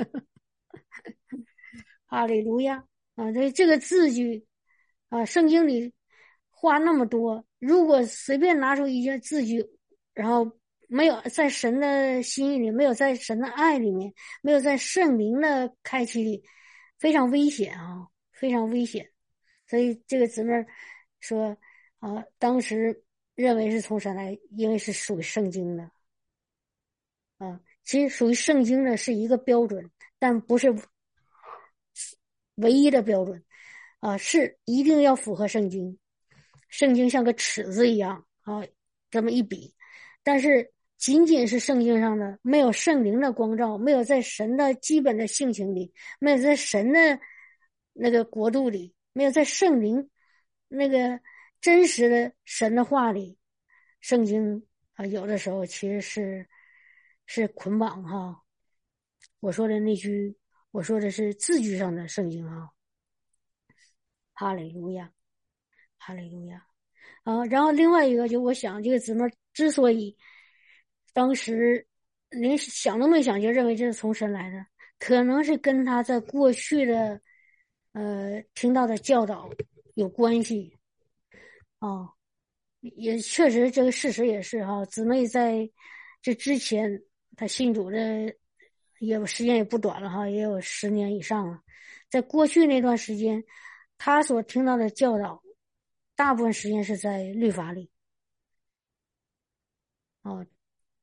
哈利路亚啊！这这个字句啊，圣经里话那么多，如果随便拿出一些字句，然后没有在神的心意里，没有在神的爱里面，没有在圣灵的开启里，非常危险啊，非常危险。所以这个姊妹说啊，当时认为是从神来，因为是属于圣经的啊。其实属于圣经的是一个标准，但不是唯一的标准啊，是一定要符合圣经。圣经像个尺子一样啊，这么一比，但是仅仅是圣经上的，没有圣灵的光照，没有在神的基本的性情里，没有在神的那个国度里，没有在圣灵那个真实的神的话里，圣经啊，有的时候其实是是捆绑哈。我说的那句，我说的是字句上的圣经哈。哈利路亚，哈利路亚。啊，然后另外一个就我想这个姊妹之所以当时连想都没想就认为这是从神来的，可能是跟他在过去的呃听到的教导有关系啊。也确实这个事实也是哈，姊妹在这之前她信主的也有时间也不短了哈，也有十年以上了。在过去那段时间，她所听到的教导，大部分时间是在律法里啊。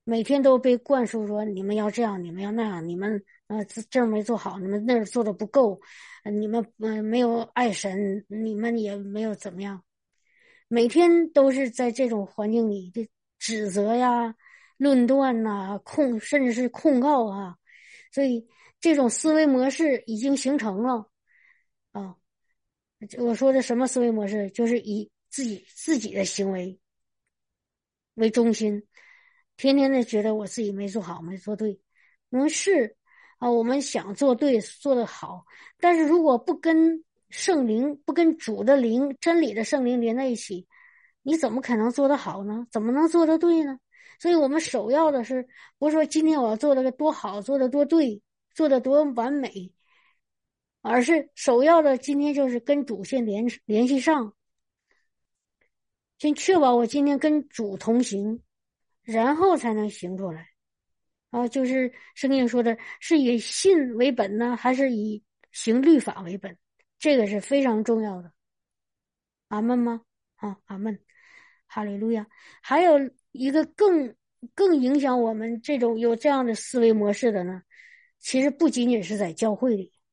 每天都被灌输说你们要这样，你们要那样，你们呃这这儿没做好，你们那儿做的不够，呃你们呃没有爱神，你们也没有怎么样，每天都是在这种环境里的指责呀、论断呐、控甚至是控告啊，所以这种思维模式已经形成了啊。我说的什么思维模式，就是以自己自己的行为为中心，天天的觉得我自己没做好，没做对。嗯，是啊，我们想做对，做得好，但是如果不跟圣灵、不跟主的灵、真理的圣灵连在一起，你怎么可能做得好呢？怎么能做得对呢？所以我们首要的是，不是说今天我要做的多好，做的多对，做的多完美，而是首要的今天就是跟主先联联系上，先确保我今天跟主同行，然后才能行出来。啊，就是圣经说的是以信为本呢，还是以行律法为本？这个是非常重要的。阿门吗？啊，阿门，哈利路亚。还有一个更更影响我们这种有这样的思维模式的呢，其实不仅仅是在教会里，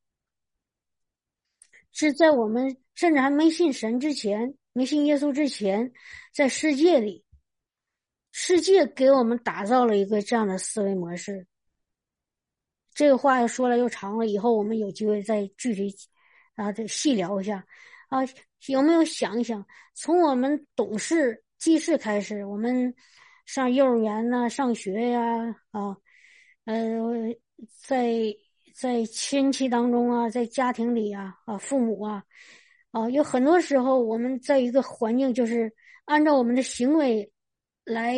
是在我们甚至还没信神之前，没信耶稣之前，在世界里，世界给我们打造了一个这样的思维模式。这个话要说了又长了，以后我们有机会再具体啊，这细聊一下啊。有没有想一想，从我们懂事记事开始，我们上幼儿园呐、上学呀啊，呃，在在亲戚当中啊，在家庭里啊啊，父母啊啊，有很多时候我们在一个环境，就是按照我们的行为来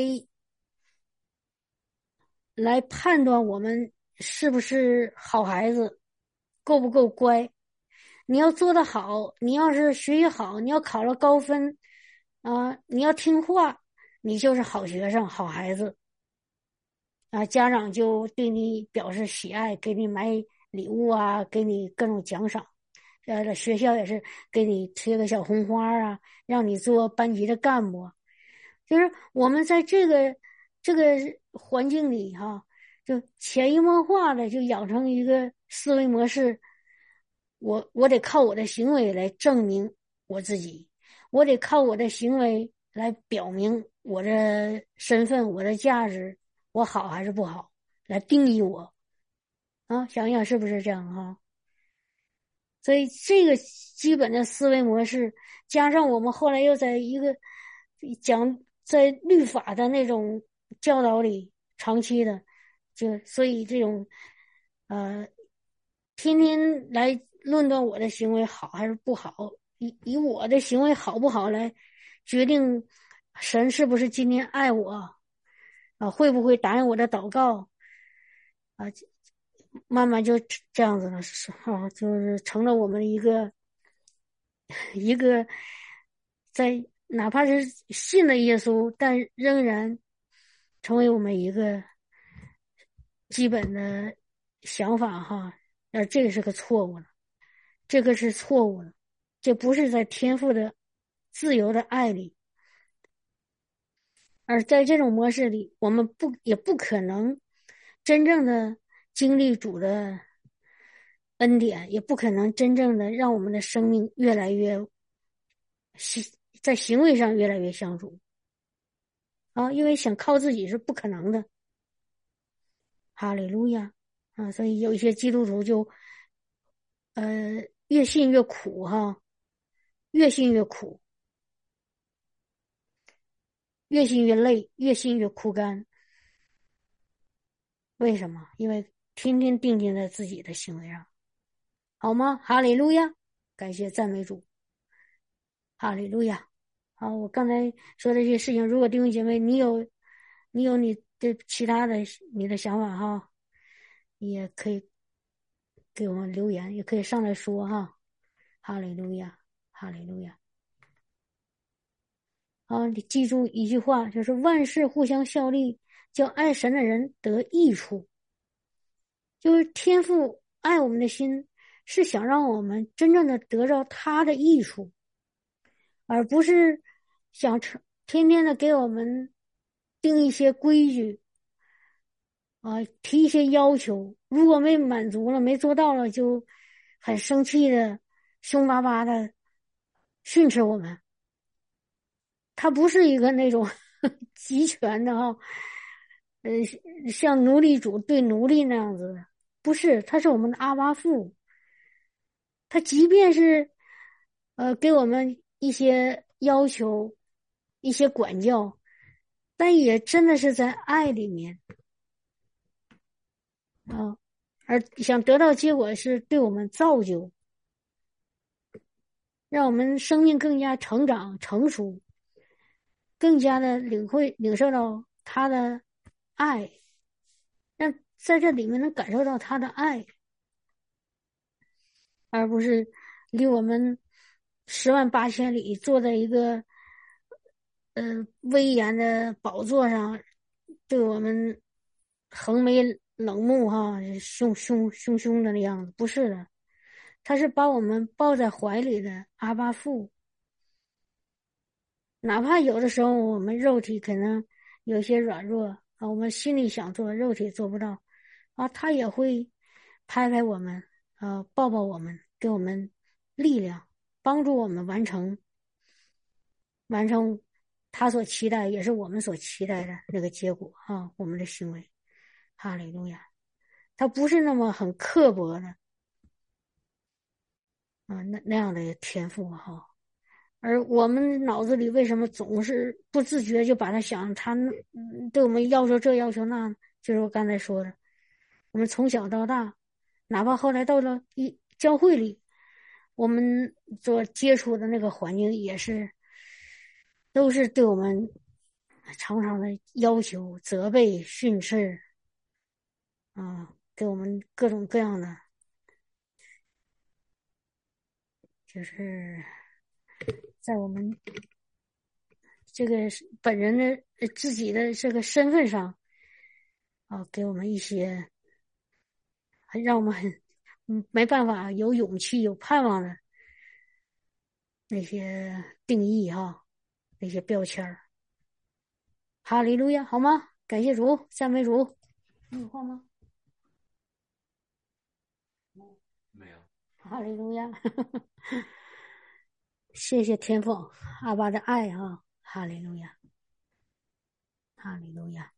来判断我们是不是好孩子，够不够乖。你要做得好，你要是学习好，你要考了高分，啊，你要听话，你就是好学生、好孩子。啊，家长就对你表示喜爱，给你买礼物啊，给你各种奖赏。呃，学校也是给你贴个小红花啊，让你做班级的干部。就是我们在这个这个环境里哈，就潜移默化的就养成一个思维模式。我我得靠我的行为来证明我自己，我得靠我的行为来表明我的身份、我的价值，我好还是不好，来定义我啊！想想是不是这样哈？所以这个基本的思维模式，加上我们后来又在一个讲在律法的那种教导里长期的，就所以这种呃，天天来论断我的行为好还是不好，以以我的行为好不好来决定神是不是今天爱我啊，会不会答应我的祷告啊，慢慢就这样子了，是啊，就是成了我们一个一个在哪怕是信了耶稣，但仍然成为我们一个基本的想法哈。而这个是个错误的，这个是错误的，这不是在天赋的自由的爱里，而在这种模式里，我们不也不可能真正的经历主的恩典，也不可能真正的让我们的生命越来越行，在行为上越来越像主啊，因为想靠自己是不可能的。哈利路亚啊！所以有一些基督徒就呃越信越苦哈，越信越苦，越信越累，越信越枯干。为什么？因为天天定睛在自己的行为上，好吗？哈利路亚，感谢赞美主，哈利路亚。好，我刚才说的这些事情，如果弟兄姐妹你有你有你的其他的你的想法哈，你也可以给我们留言，也可以上来说哈。哈利路亚，哈利路亚。啊，你记住一句话，就是万事互相效力，叫爱神的人得益处。就是天父爱我们的心，是想让我们真正的得到他的益处，而不是想成天天的给我们定一些规矩， 啊，提一些要求，如果没满足了，没做到了，就很生气的、凶巴巴的训斥我们。他不是一个那种集权的哈，呃，像奴隶主对奴隶那样子的，不是，他是我们的阿巴父。他即便是呃给我们一些要求、一些管教，但也真的是在爱里面啊，而想得到结果是对我们造就，让我们生命更加成长成熟，更加的领会领受到他的爱，让在这里面能感受到他的爱，而不是离我们十万八千里坐在一个呃威严的宝座上，对我们横眉冷目哈，凶凶凶凶的那样子。不是的，他是把我们抱在怀里的阿巴父。哪怕有的时候我们肉体可能有些软弱啊，我们心里想做，肉体做不到啊，他也会拍拍我们啊，抱抱我们，给我们力量，帮助我们完成完成他所期待，也是我们所期待的那个结果啊，我们的行为。哈利路亚，他不是那么很刻薄的啊，那那样的天赋哈。而我们脑子里为什么总是不自觉就把他想他嗯对我们要求这要求那，就是我刚才说的，我们从小到大，哪怕后来到了一教会里，我们所接触的那个环境也是，都是对我们常常的要求、责备、训斥啊，给我们各种各样的，就是在我们这个本人的呃自己的这个身份上啊，给我们一些让我们很嗯没办法有勇气、有盼望的那些定义哈，那些标签儿。哈利路亚，好吗？感谢主，赞美主。你有话吗？没有。哈利路亚，谢谢天父阿爸的爱哈，哈利路亚，哈利路亚。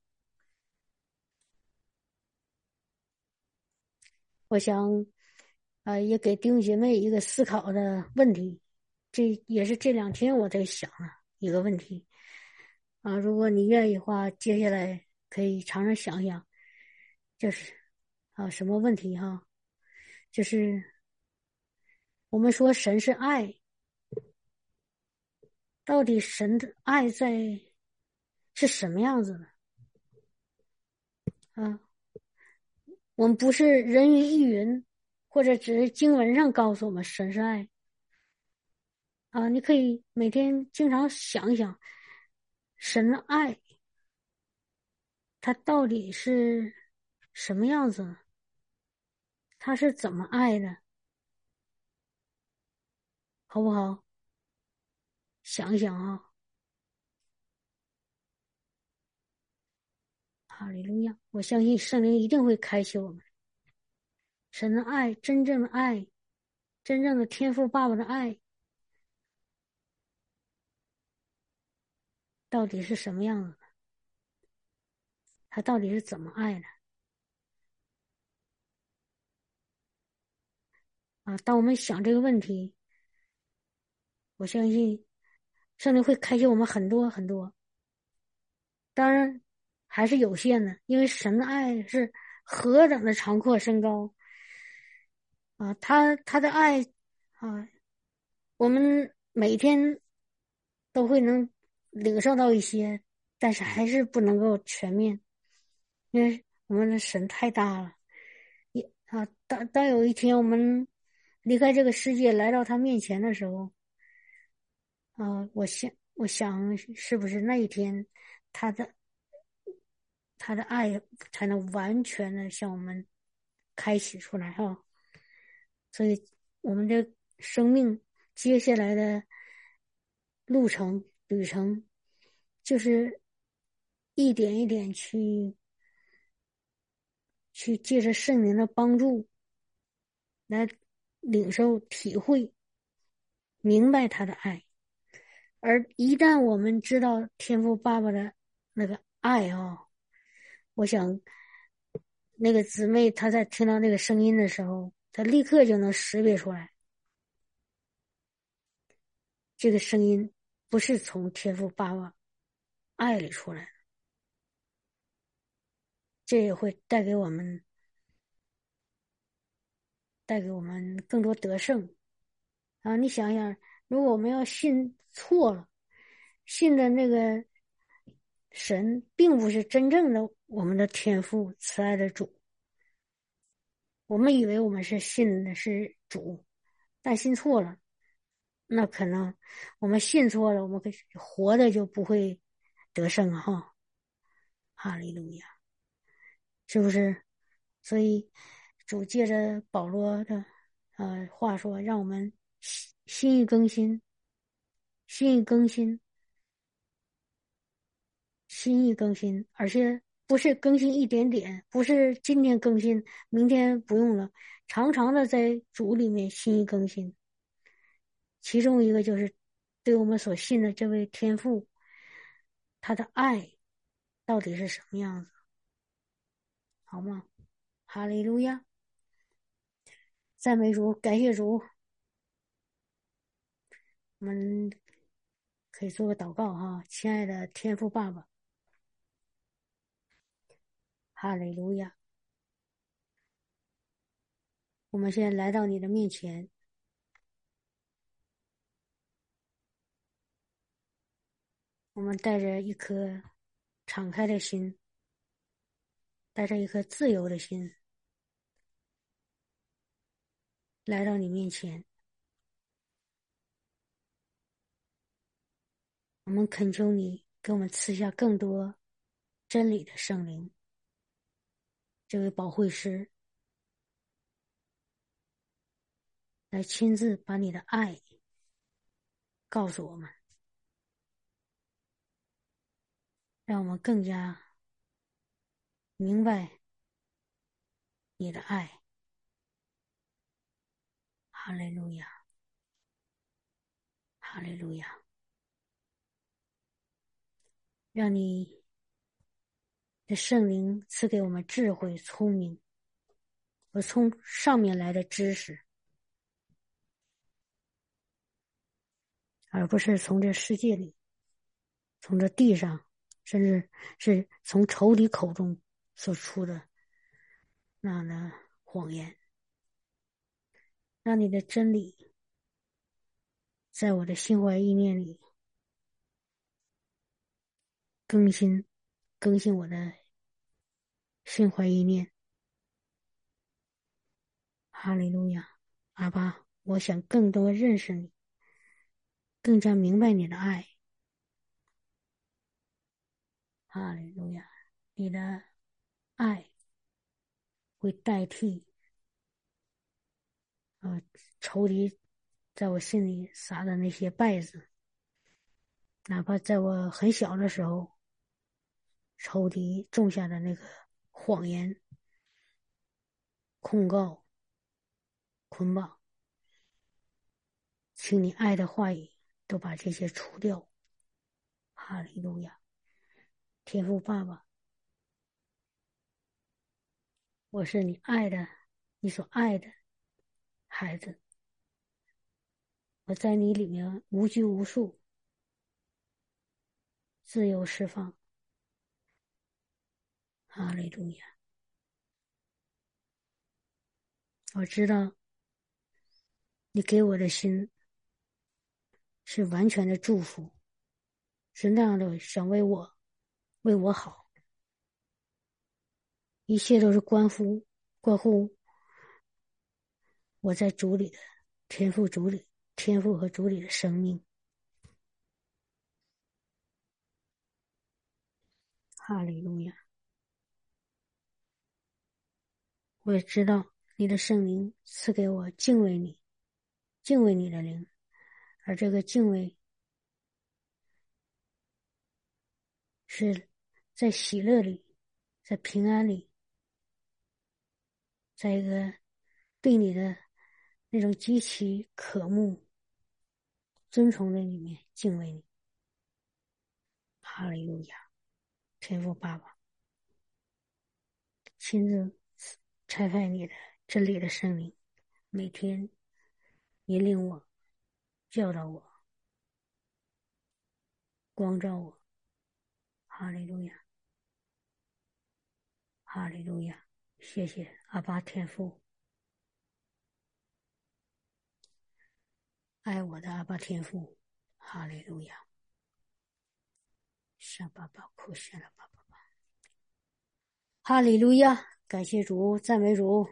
我想，呃，也给弟兄姐妹一个思考的问题，这也是这两天我在想的一个问题啊。如果你愿意的话，接下来可以常常想想，就是啊，什么问题哈？就是我们说神是爱，到底神的爱在是什么样子的啊？我们不是人云亦云，或者只是经文上告诉我们神是爱啊。你可以每天经常想一想，神的爱它到底是什么样子？他是怎么爱的？好不好？想一想啊，哈利路亚！我相信圣灵一定会开启我们。神的爱，真正的爱，真正的天父爸爸的爱，到底是什么样子的？他到底是怎么爱的？啊，当我们想这个问题，我相信圣灵会开启我们很多很多。当然还是有限的，因为神的爱是何等的长阔深高啊！他他的爱啊，我们每天都会能领受到一些，但是还是不能够全面，因为我们的神太大了。也啊，当当有一天我们离开这个世界，来到他面前的时候，啊，我想我想是不是那一天他的他的爱才能完全的向我们开启出来哈。所以我们的生命接下来的路程旅程，就是一点一点去去借着圣灵的帮助来领受、体会、明白他的爱。而一旦我们知道天父爸爸的那个爱啊，我想那个姊妹她在听到那个声音的时候，她立刻就能识别出来，这个声音不是从天父爸爸爱里出来的。这也会带给我们带给我们更多得胜啊！你想想，如果我们要信错了，信的那个神并不是真正的我们的天父慈爱的主，我们以为我们是信的是主，但信错了，那可能我们信错了，我们活的就不会得胜哈！哈利路亚，是不是？所以主借着保罗的呃话说，让我们心心意更新，心意更新，心意更新，而且不是更新一点点，不是今天更新，明天不用了，常常的在主里面心意更新。其中一个就是对我们所信的这位天父，他的爱到底是什么样子，好吗？哈利路亚，赞美主，感谢主。我们可以做个祷告哈，亲爱的天父爸爸，哈利路亚！我们现在来到你的面前，我们带着一颗敞开的心，带着一颗自由的心，来到你面前。我们恳求你给我们赐下更多真理的圣灵，这位保惠师来亲自把你的爱告诉我们，让我们更加明白你的爱。哈利路亚，哈利路亚！让你的圣灵赐给我们智慧、聪明和从上面来的知识，而不是从这世界里，从这地上，甚至是从仇敌口中所出的那样的谎言。让你的真理在我的心怀意念里更新，更新我的心怀意念。哈利路亚，阿爸，我想更多认识你，更加明白你的爱。哈利路亚，你的爱会代替呃仇敌在我心里撒的那些败子，哪怕在我很小的时候，仇敌种下的那个谎言、控告、捆绑，请你爱的话语都把这些除掉。哈利路亚，天父爸爸，我是你爱的，你所爱的孩子，我在你里面无拘无束，自由释放。哈利路亚！我知道你给我的心是完全的祝福，是那样的想为我为我好，一切都是关乎关乎我在主里的天赋主里天赋和主里的生命。哈利路亚！我也知道你的圣灵赐给我敬畏你敬畏你的灵，而这个敬畏是在喜乐里，在平安里， 在一个对你的那种极其渴慕、尊崇的里面敬畏你。哈利路亚，天父爸爸亲自差派你的真理的圣灵，每天引领我、教导我、光照我。哈利路亚，哈利路亚，谢谢阿爸天父，爱我的阿爸天父。哈利路亚，上爸爸哭谢了爸爸。哈利路亚，感谢主，赞美主。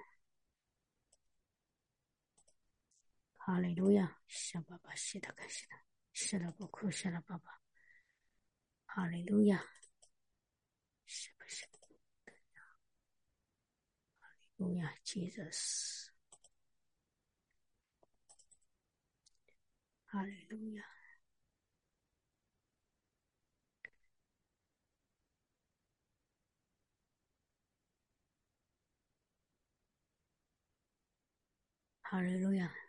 哈利路亚，上爸爸谢的感谢的，谢了不哭谢了爸爸。哈利路亚，是不是？哈利路亚，Jesus。哈利路亚，哈利路亚。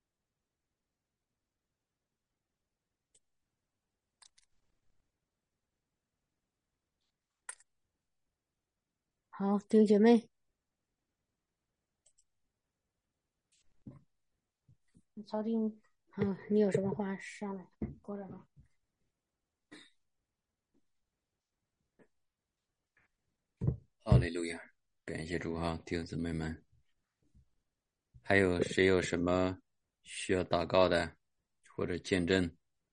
好，弟兄姐妹，曹丁，嗯，你有什么话上来过来吧。 哈利路亚，感谢主哈，弟兄姊妹们，还有谁有什么需要祷告的或者见证？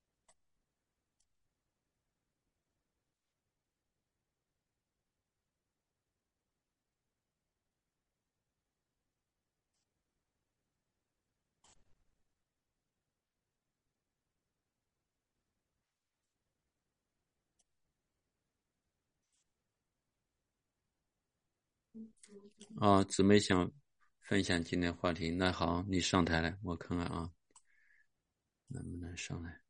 啊，姊妹想分享今天话题，那好，你上台来，我看看啊，能不能上来？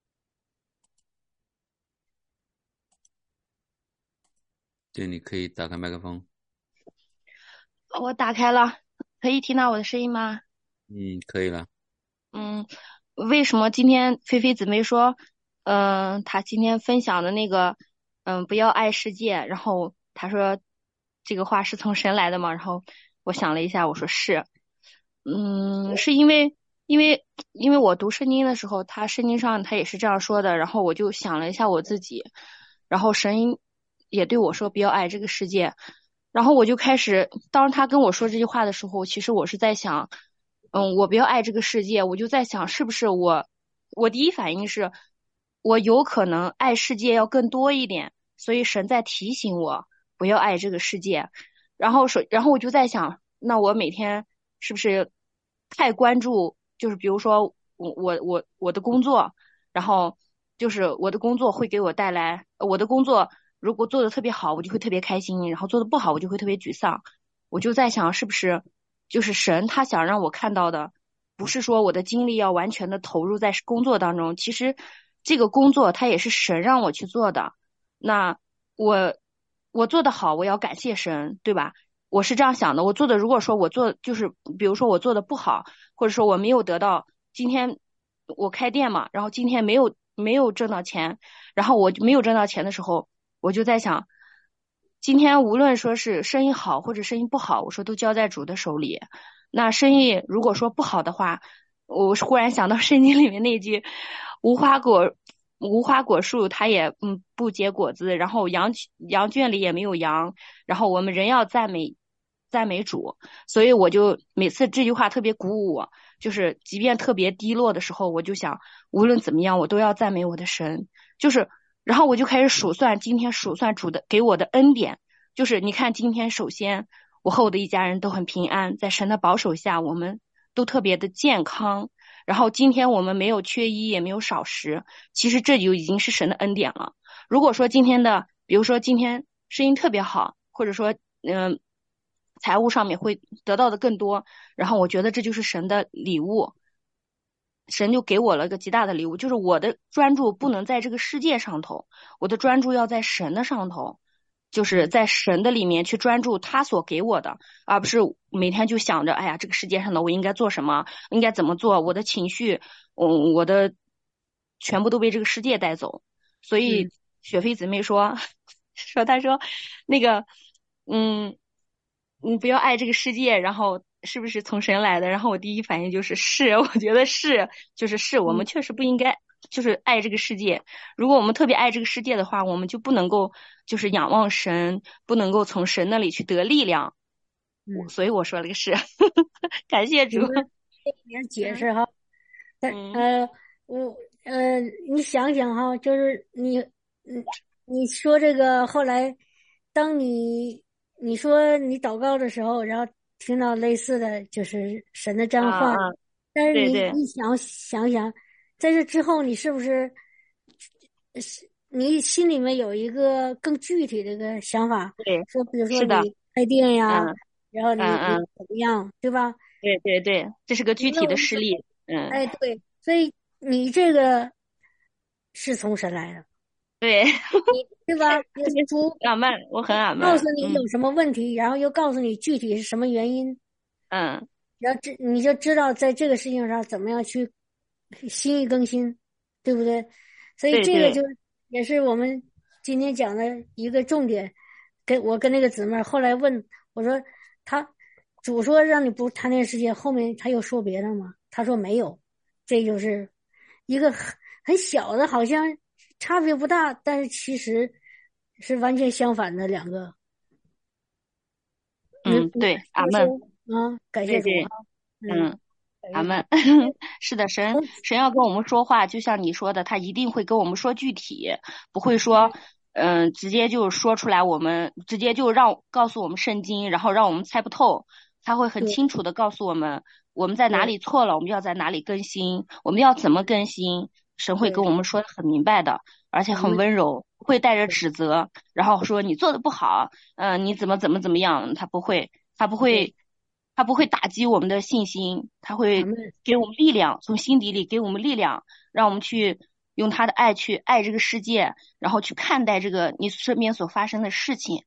对，你可以打开麦克风。 我打开了，可以听到我的声音吗？ 嗯，可以了。 嗯，为什么今天菲菲姊妹说，嗯、呃，她今天分享的那个，嗯、不要爱世界，然后她说这个话是从神来的吗？然后我想了一下，我说是，嗯，是因为因为因为我读圣经的时候，他圣经上他也是这样说的，然后我就想了一下我自己，然后神也对我说不要爱这个世界，然后我就开始，当他跟我说这句话的时候，其实我是在想。嗯，我不要爱这个世界，我就在想，是不是我，我第一反应是，我有可能爱世界要更多一点，所以神在提醒我不要爱这个世界。然后说，然后我就在想，那我每天是不是太关注，就是比如说我我我我的工作，然后就是我的工作会给我带来，我的工作如果做的特别好，我就会特别开心，然后做的不好，我就会特别沮丧。我就在想，是不是就是神他想让我看到的，不是说我的精力要完全的投入在工作当中，其实这个工作它也是神让我去做的。那我我做的好，我要感谢神，对吧？我是这样想的，我做的如果说我做就是比如说我做的不好，或者说我没有得到今天我开店嘛，然后今天没有没有挣到钱，然后我没有挣到钱的时候，我就在想。今天无论说是生意好或者生意不好，我说都交在主的手里。那生意如果说不好的话，我忽然想到圣经里面那句无花果无花果树它也嗯不结果子，然后羊羊圈里也没有羊，然后我们人要赞美赞美主，所以我就每次这句话特别鼓舞我，就是即便特别低落的时候，我就想无论怎么样，我都要赞美我的神，就是。然后我就开始数算今天数算主的给我的恩典，就是你看今天首先我和我的一家人都很平安，在神的保守下，我们都特别的健康。然后今天我们没有缺衣，也没有少食，其实这就已经是神的恩典了。如果说今天的，比如说今天生意特别好，或者说嗯、呃、财务上面会得到的更多，然后我觉得这就是神的礼物。神就给我了个极大的礼物，就是我的专注不能在这个世界上头，我的专注要在神的上头。 就是在神的里面去专注他所给我的，而不是每天就想着，哎呀，这个世界上的我应该做什么，应该怎么做，我的情绪，嗯，我的全部都被这个世界带走。所以嗯雪飞姊妹说，说她说那个，嗯，你不要爱这个世界，然后是不是从神来的？然后我第一反应就是是，我觉得是，就是是我们嗯确实不应该。就是爱这个世界，如果我们特别爱这个世界的话，我们就不能够就是仰望神，不能够从神那里去得力量。我嗯， 所以我说了个是，感谢主。 你们这里面解嗯释哈，但嗯呃，我呃，你想想哈，就是你，嗯，你说这个后来，当你你说你祷告的时候，然后听到类似的就是神的啊彰话， 啊， 但是你对对你想想想，在这之后，你是不是是你心里面有一个更具体的一个想法？ 对， 说，比如说是的， 你开店嗯呀，然后你你嗯嗯， 怎么样，对吧？ 对对对，这是个具体那我就说， 的事例。嗯， 哎，对，所以你这个是从神来的， 对， 对吧？你特别主阿曼，我很阿曼。 告诉你嗯有什么问题，然后又告诉你具体是什么原因， 嗯， 然后知你就知道在这个事情上怎么样去心意更新，对不对？所以对对， 这个就也是我们今天讲的一个重点。跟我跟那个姊妹儿后来问我说，他主说让你不谈恋世界，后面他又说别的吗？他说没有，这就是一个很很小的，好像差别不大，但是其实是完全相反的两个。你嗯你对，阿曼， 说说啊，感谢主哈， 对对， 嗯， 嗯。 感谢主。 阿门。是的，神从神要跟我们说话，就像你说的，他一定会跟我们说具体，不会说， 嗯嗯、直接就说出来，我们直接就让告诉我们圣经，然后让我们猜不透，他会很对清楚的告诉我们我们在哪对里错了，我们要在哪里更新，我们要怎么更新，神会跟对， 我们说的很明白的，而且很咱们温柔，不会带着指责，然后说你做的不好，嗯、你怎么怎么怎么样，他不会，他不对会。他不会打击我们的信心，他会咱们给我们力量，从心底里给我们力量，让我们去用他的爱去爱这个世界，然后去看待这个你身边所发生的事情。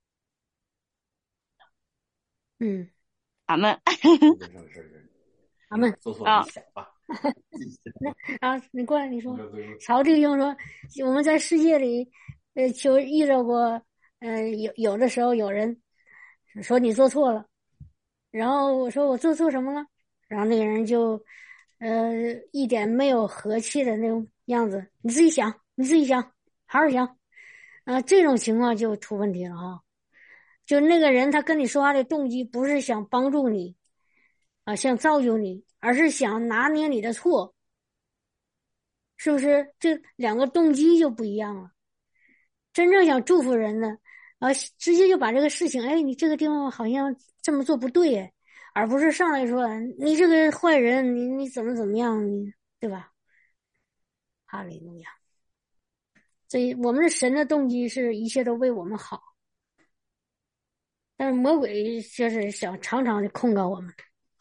嗯， 咱们咱们做错了啊， 就想吧。 啊，你过来，你说，曹弟兄说，我们在世界里，呃，就遇到过，呃，有有的时候有人说你做错了，然后我说我做错什么了，然后那个人就，呃，一点没有和气的那种样子，你自己想，你自己想，好好想，啊，这种情况就出问题了哈。就那个人他跟你说话的动机不是想帮助你，啊，想造就你，而是想拿捏你的错。是不是这两个动机就不一样了？真正想祝福人的，啊，直接就把这个事情，哎，你这个地方好像这么做不对，哎，而不是上来说你这个坏人，你你怎么怎么样，你对吧？哈利路亚！所以我们的神的动机是一切都为我们好，但是魔鬼就是想常常的控告我们，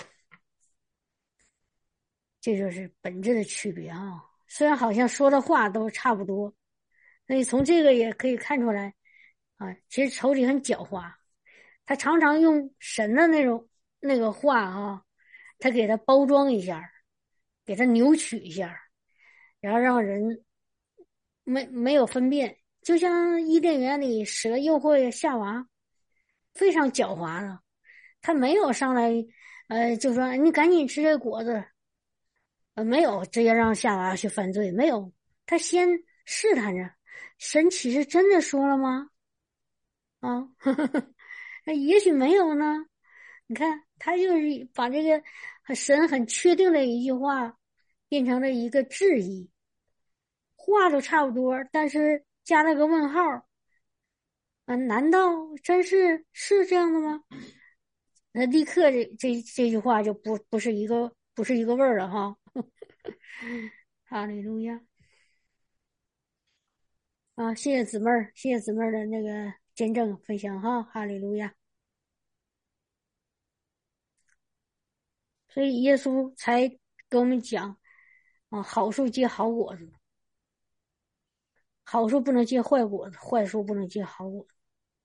这就是本质的区别啊。虽然好像说的话都差不多，所以从这个也可以看出来，啊，其实仇敌很狡猾，他常常用神的那种那个话啊，他给他包装一下，给他扭曲一下，然后让人没没有分辨。就像伊甸园里蛇诱惑夏娃，非常狡猾的，他没有上来，呃，就说你赶紧吃这个果子，呃，没有直接让夏娃去犯罪，没有，他先试探着，神启示真的说了吗？啊，那也许没有呢。你看，他就是把这个很神很确定的一句话，变成了一个质疑，话都差不多，但是加了个问号。啊，难道真是是这样的吗？那立刻这这这句话就不不是一个不是一个味儿了哈。哈利路亚啊！谢谢姊妹儿，谢谢姊妹儿的那个见证分享哈，哈利路亚。所以耶稣才给我们讲啊，好树结好果子，好树不能结坏果子，坏树不能结好果子。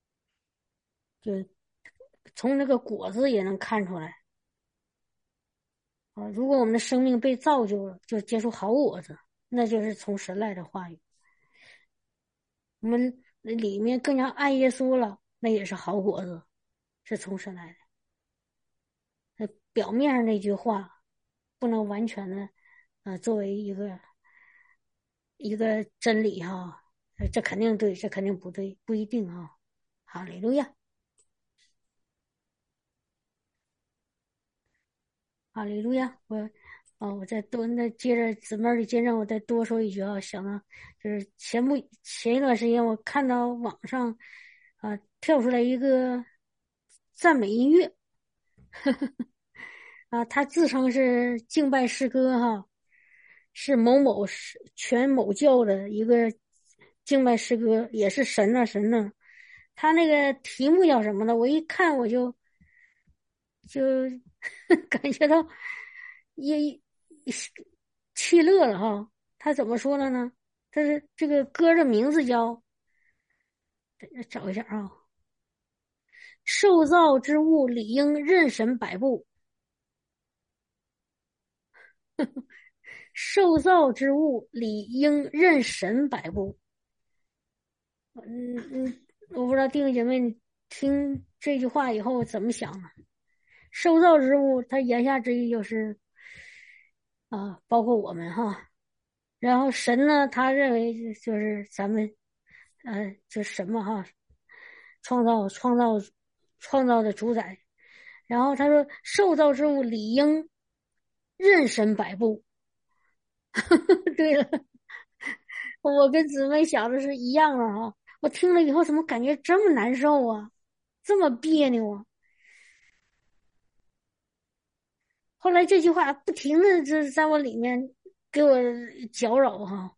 就从那个果子也能看出来啊。如果我们的生命被造就了，就结出好果子，那就是从神来的话语。我们里面更加爱耶稣了，那也是好果子，是从神来的。那表面上那句话不能完全的呃作为一个一个真理哈，这肯定对，这肯定不对，不一定哈。哈利路亚，哈利路亚。我哦，我再多那接着姊妹的见证，我再多说一句啊，想到就是前不前一段时间我看到网上啊跳出来一个赞美音乐。啊，他自称是敬拜诗歌哈，是某某全某教的一个敬拜诗歌，也是神呐神呐。他那个题目叫什么呢？我一看我就就感觉到也气乐了哈。他怎么说了呢？他是这个歌的名字叫，找一下啊，受造之物理应任神摆布。受造之物理应任神摆布。嗯嗯，我不知道弟兄姐妹你听这句话以后怎么想呢？受造之物，它言下之意就是啊，包括我们哈。然后神呢，他认为就是咱们，呃，就是什么哈，创造创造创造的主宰。然后他说，受造之物理应任神摆布。对了，我跟姊妹想的是一样的哈。我听了以后怎么感觉这么难受啊，这么别扭啊？后来这句话不停的就在我里面给我搅扰哈。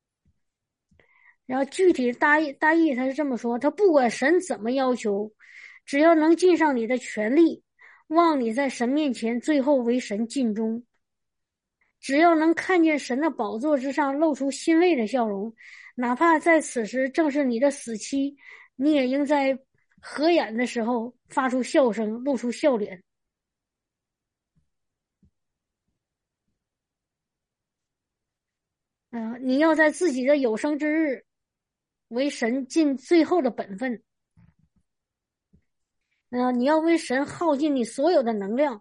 然后具体大意大意他是这么说，他不管神怎么要求，只要能尽上你的全力，望你在神面前最后为神尽忠，只要能看见神的宝座之上露出欣慰的笑容，哪怕在此时正是你的死期，你也应在合眼的时候发出笑声，露出笑脸。啊、呃，你要在自己的有生之日为神尽最后的本分。啊、呃，你要为神耗尽你所有的能量。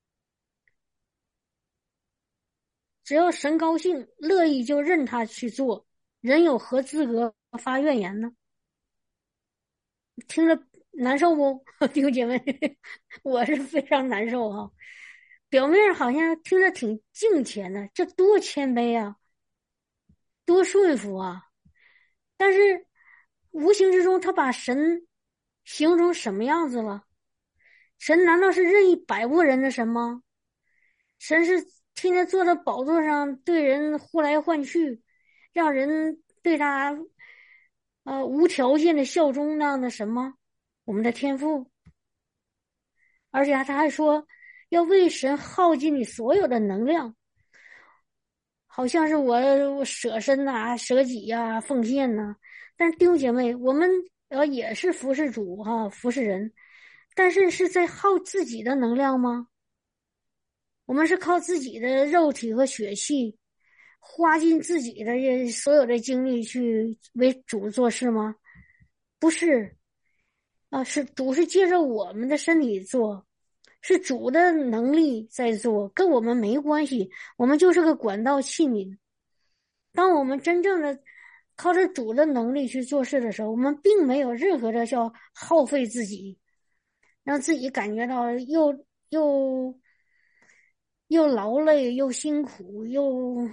只要神高兴乐意，就任他去做，人有何资格发怨言呢？听着难受不？弟兄姐妹，我是非常难受哈、啊。表面好像听着挺敬虔的，这多谦卑啊，多顺服啊。但是无形之中，他把神形容成什么样子了？神难道是任意摆布人的神吗？神是天天坐在宝座上对人呼来唤去，让人对他呃无条件的效忠那样的神吗？我们的天父。而且他还说要为神耗尽你所有的能量，好像是我我舍身呐、啊、舍己呀、啊、奉献呐、啊。但是弟兄姐妹，我们呃也是服侍主哈、啊，服侍人，但是是在耗自己的能量吗？我们是靠自己的肉体和血气，花尽自己的所有的精力去为主做事吗？不是，啊，是主是借着我们的身体做，是主的能力在做，跟我们没关系，我们就是个管道器皿。当我们真正的靠着主的能力去做事的时候，我们并没有任何的叫耗费自己，让自己感觉到又又又劳累又辛苦又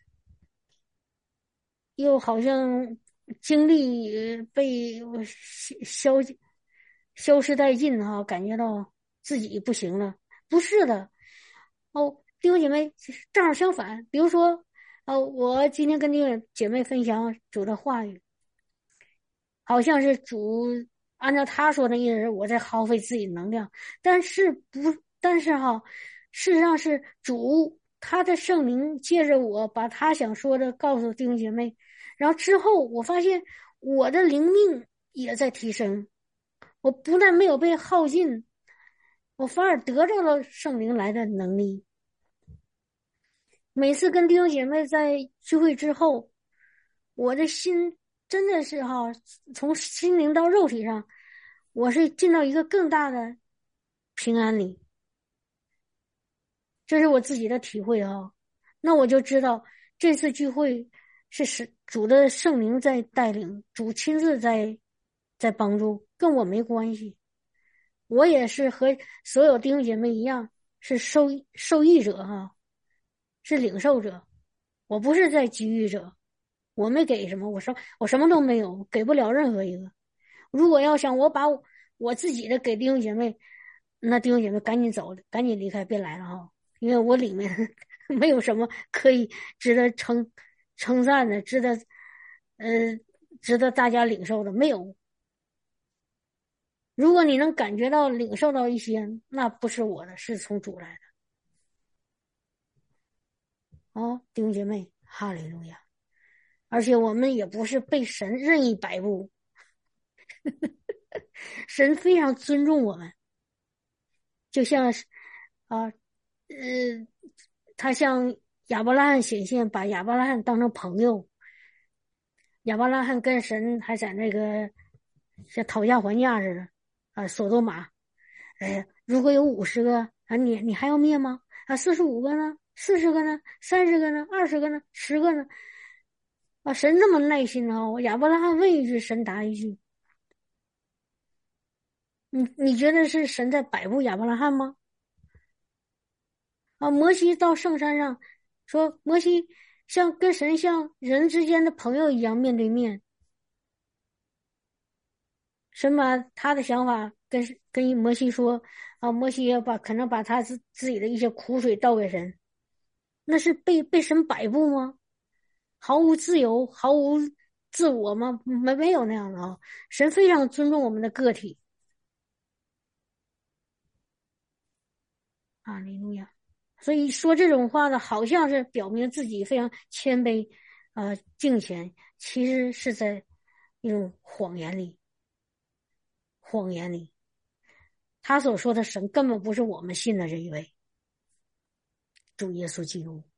又好像精力被消消失殆尽哈、啊，感觉到自己不行了。不是的哦，弟兄姐妹，正好相反。比如说，哦，我今天跟弟兄姐妹分享主的话语，好像是主按照他说的意思，我在耗费自己能量，但是不，但是哈，事实上是主他的圣灵借着我把他想说的告诉弟兄姐妹，然后之后我发现我的灵命也在提升， 我不但没有被耗尽，我反而得着了圣灵来的能力。每次跟弟兄姐妹在聚会之后，我的心真的是哈，从心灵到肉体上，我是进到一个更大的平安里。这是我自己的体会啊。那我就知道这次聚会是是主的圣灵在带领，主亲自在在帮助，跟我没关系。我也是和所有弟兄姐妹一样，是受受益者哈，是领受者。我不是在给予者，我没给什么，我说我什么都没有，给不了任何一个。如果要想我把我我自己的给弟兄姐妹，那弟兄姐妹赶紧走，赶紧离开，别来了哈，因为我里面没有什么可以值得称称赞的，值得呃值得大家领受的，没有。如果你能感觉到领受到一些，那不是我的，是从主来的。哦，弟兄姐妹，哈利路亚！而且我们也不是被神任意摆布，神非常尊重我们，就像是啊，呃，他向亚伯拉罕显现，把亚伯拉罕当成朋友。亚伯拉罕跟神还在那个像讨价还价似的啊，索多玛，哎，如果有五十个啊，你你还要灭吗？啊，四十五个呢？四十个呢？三十个呢？二十个呢？十个呢？啊，神这么耐心啊！亚伯拉罕问一句，神答一句。你你觉得是神在摆布亚伯拉罕吗？啊，摩西到圣山上说，摩西像跟神像人之间的朋友一样面对面。神把他的想法跟跟摩西说啊，摩西要把可能把他自自己的一些苦水倒给神，那是被被神摆布吗？毫无自由，毫无自我吗？没没有那样的啊！神非常尊重我们的个体。哈利路亚！所以说这种话呢，好像是表明自己非常谦卑，呃，敬虔，其实是在一种谎言里，谎言里。他所说的神根本不是我们信的这一位主耶稣基督。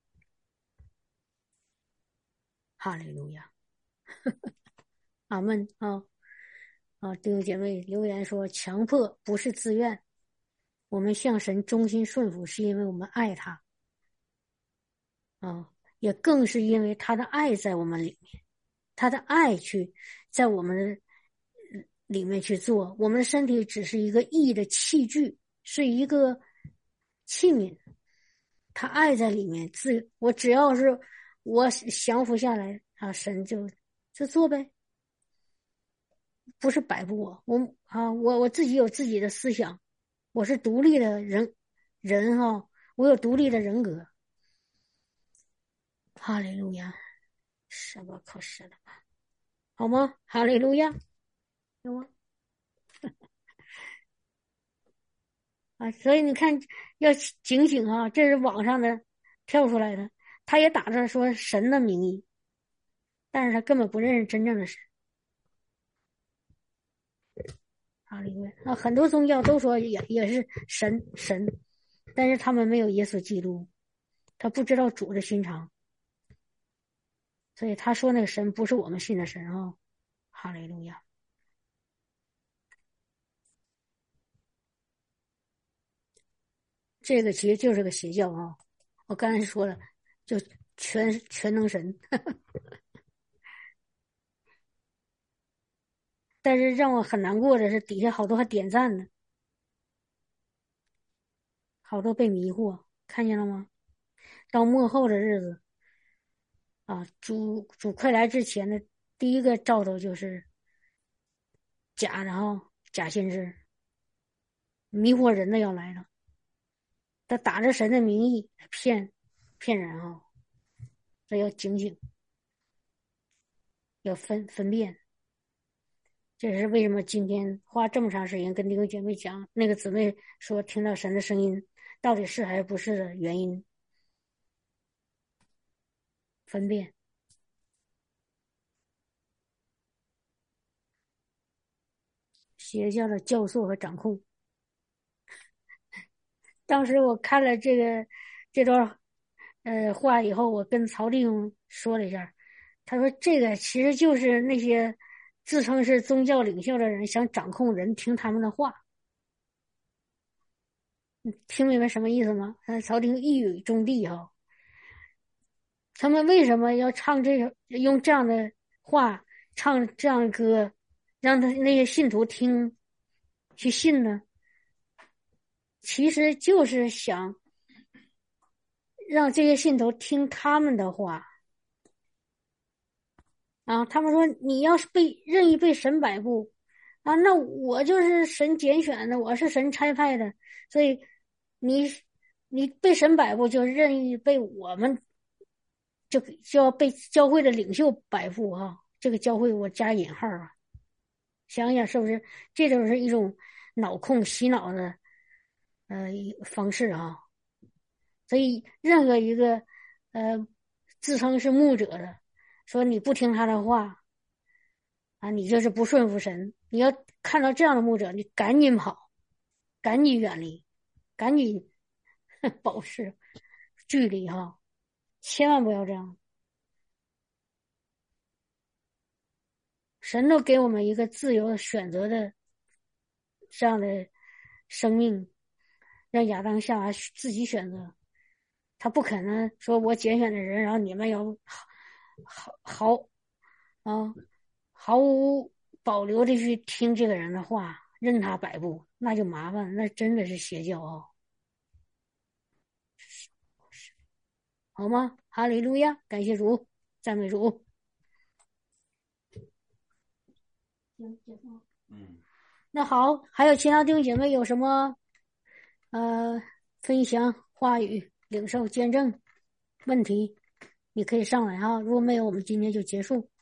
哈利路亚，阿门啊啊！弟兄姐妹留言说，强迫不是自愿，我们向神忠心顺服，是因为我们爱他啊，也更是因为他的爱在我们里面，他的爱去在我们的里面去做。我们的身体只是一个义的器具，是一个器皿，他爱在里面。自我只要是我降服下来啊，神就就做呗。不是摆布我，我啊，我我自己有自己的思想，我是独立的人，人哈，我有独立的人格。哈利路亚，什么可是的，好吗？哈利路亚，有吗？啊，所以你看，要警醒啊！这是网上的跳出来的，他也打着说神的名义，但是他根本不认识真正的神。哈利路亚啊！很多宗教都说也也是神神，但是他们没有耶稣基督，他不知道主的心肠。所以他说那个神不是我们信的神啊、哦！哈利路亚！这个其实就是个邪教啊、哦！我刚才说了，就全全能神，但是让我很难过的是，底下好多还点赞呢，好多被迷惑，看见了吗？到末后的日子啊，主主快来之前的第一个兆头就是假的哈，假先知迷惑人的要来了。他打着神的名义骗骗人啊！这要警醒，要分分辨。这也是为什么今天花这么长时间跟弟兄姐妹讲，那个姊妹说听到神的声音，到底是还是不是的原因，分辨。 邪教的教唆和掌控。当时我看了这个这段呃话以后，我跟曹弟兄说了一下，他说这个其实就是那些自称是宗教领袖的人想掌控人听他们的话。听明白什么意思吗？呃，曹弟兄一语中的哈。他们为什么要唱这个，用这样的话唱这样的歌，让他那些信徒听去信呢？其实就是想让这些信徒听他们的话啊。他们说你要是被任意被神摆布啊，那我就是神拣选的，我是神差派的，所以你你被神摆布就任意被我们就就要被教会的领袖摆布啊。这个教会我加引号啊，想想是不是这就是一种脑控洗脑的呃方式啊？所以任何一个呃自称是牧者的，说你不听他的话啊，你就是不顺服神。你要看到这样的牧者，你赶紧跑，赶紧远离，赶紧保持距离哈，千万不要这样。神都给我们一个自由选择的这样的生命，让亚当夏娃自己选择。他不可能说我拣选的人，然后你们要好好啊毫无保留的去听这个人的话，任他摆布，那就麻烦，那真的是邪教啊，好吗？哈利路亚，感谢主，赞美主。 嗯， 那好，还有其他弟兄姐妹有什么呃分享、话语、领受、见证问题，你可以上来哈。如果没有，我们今天就结束。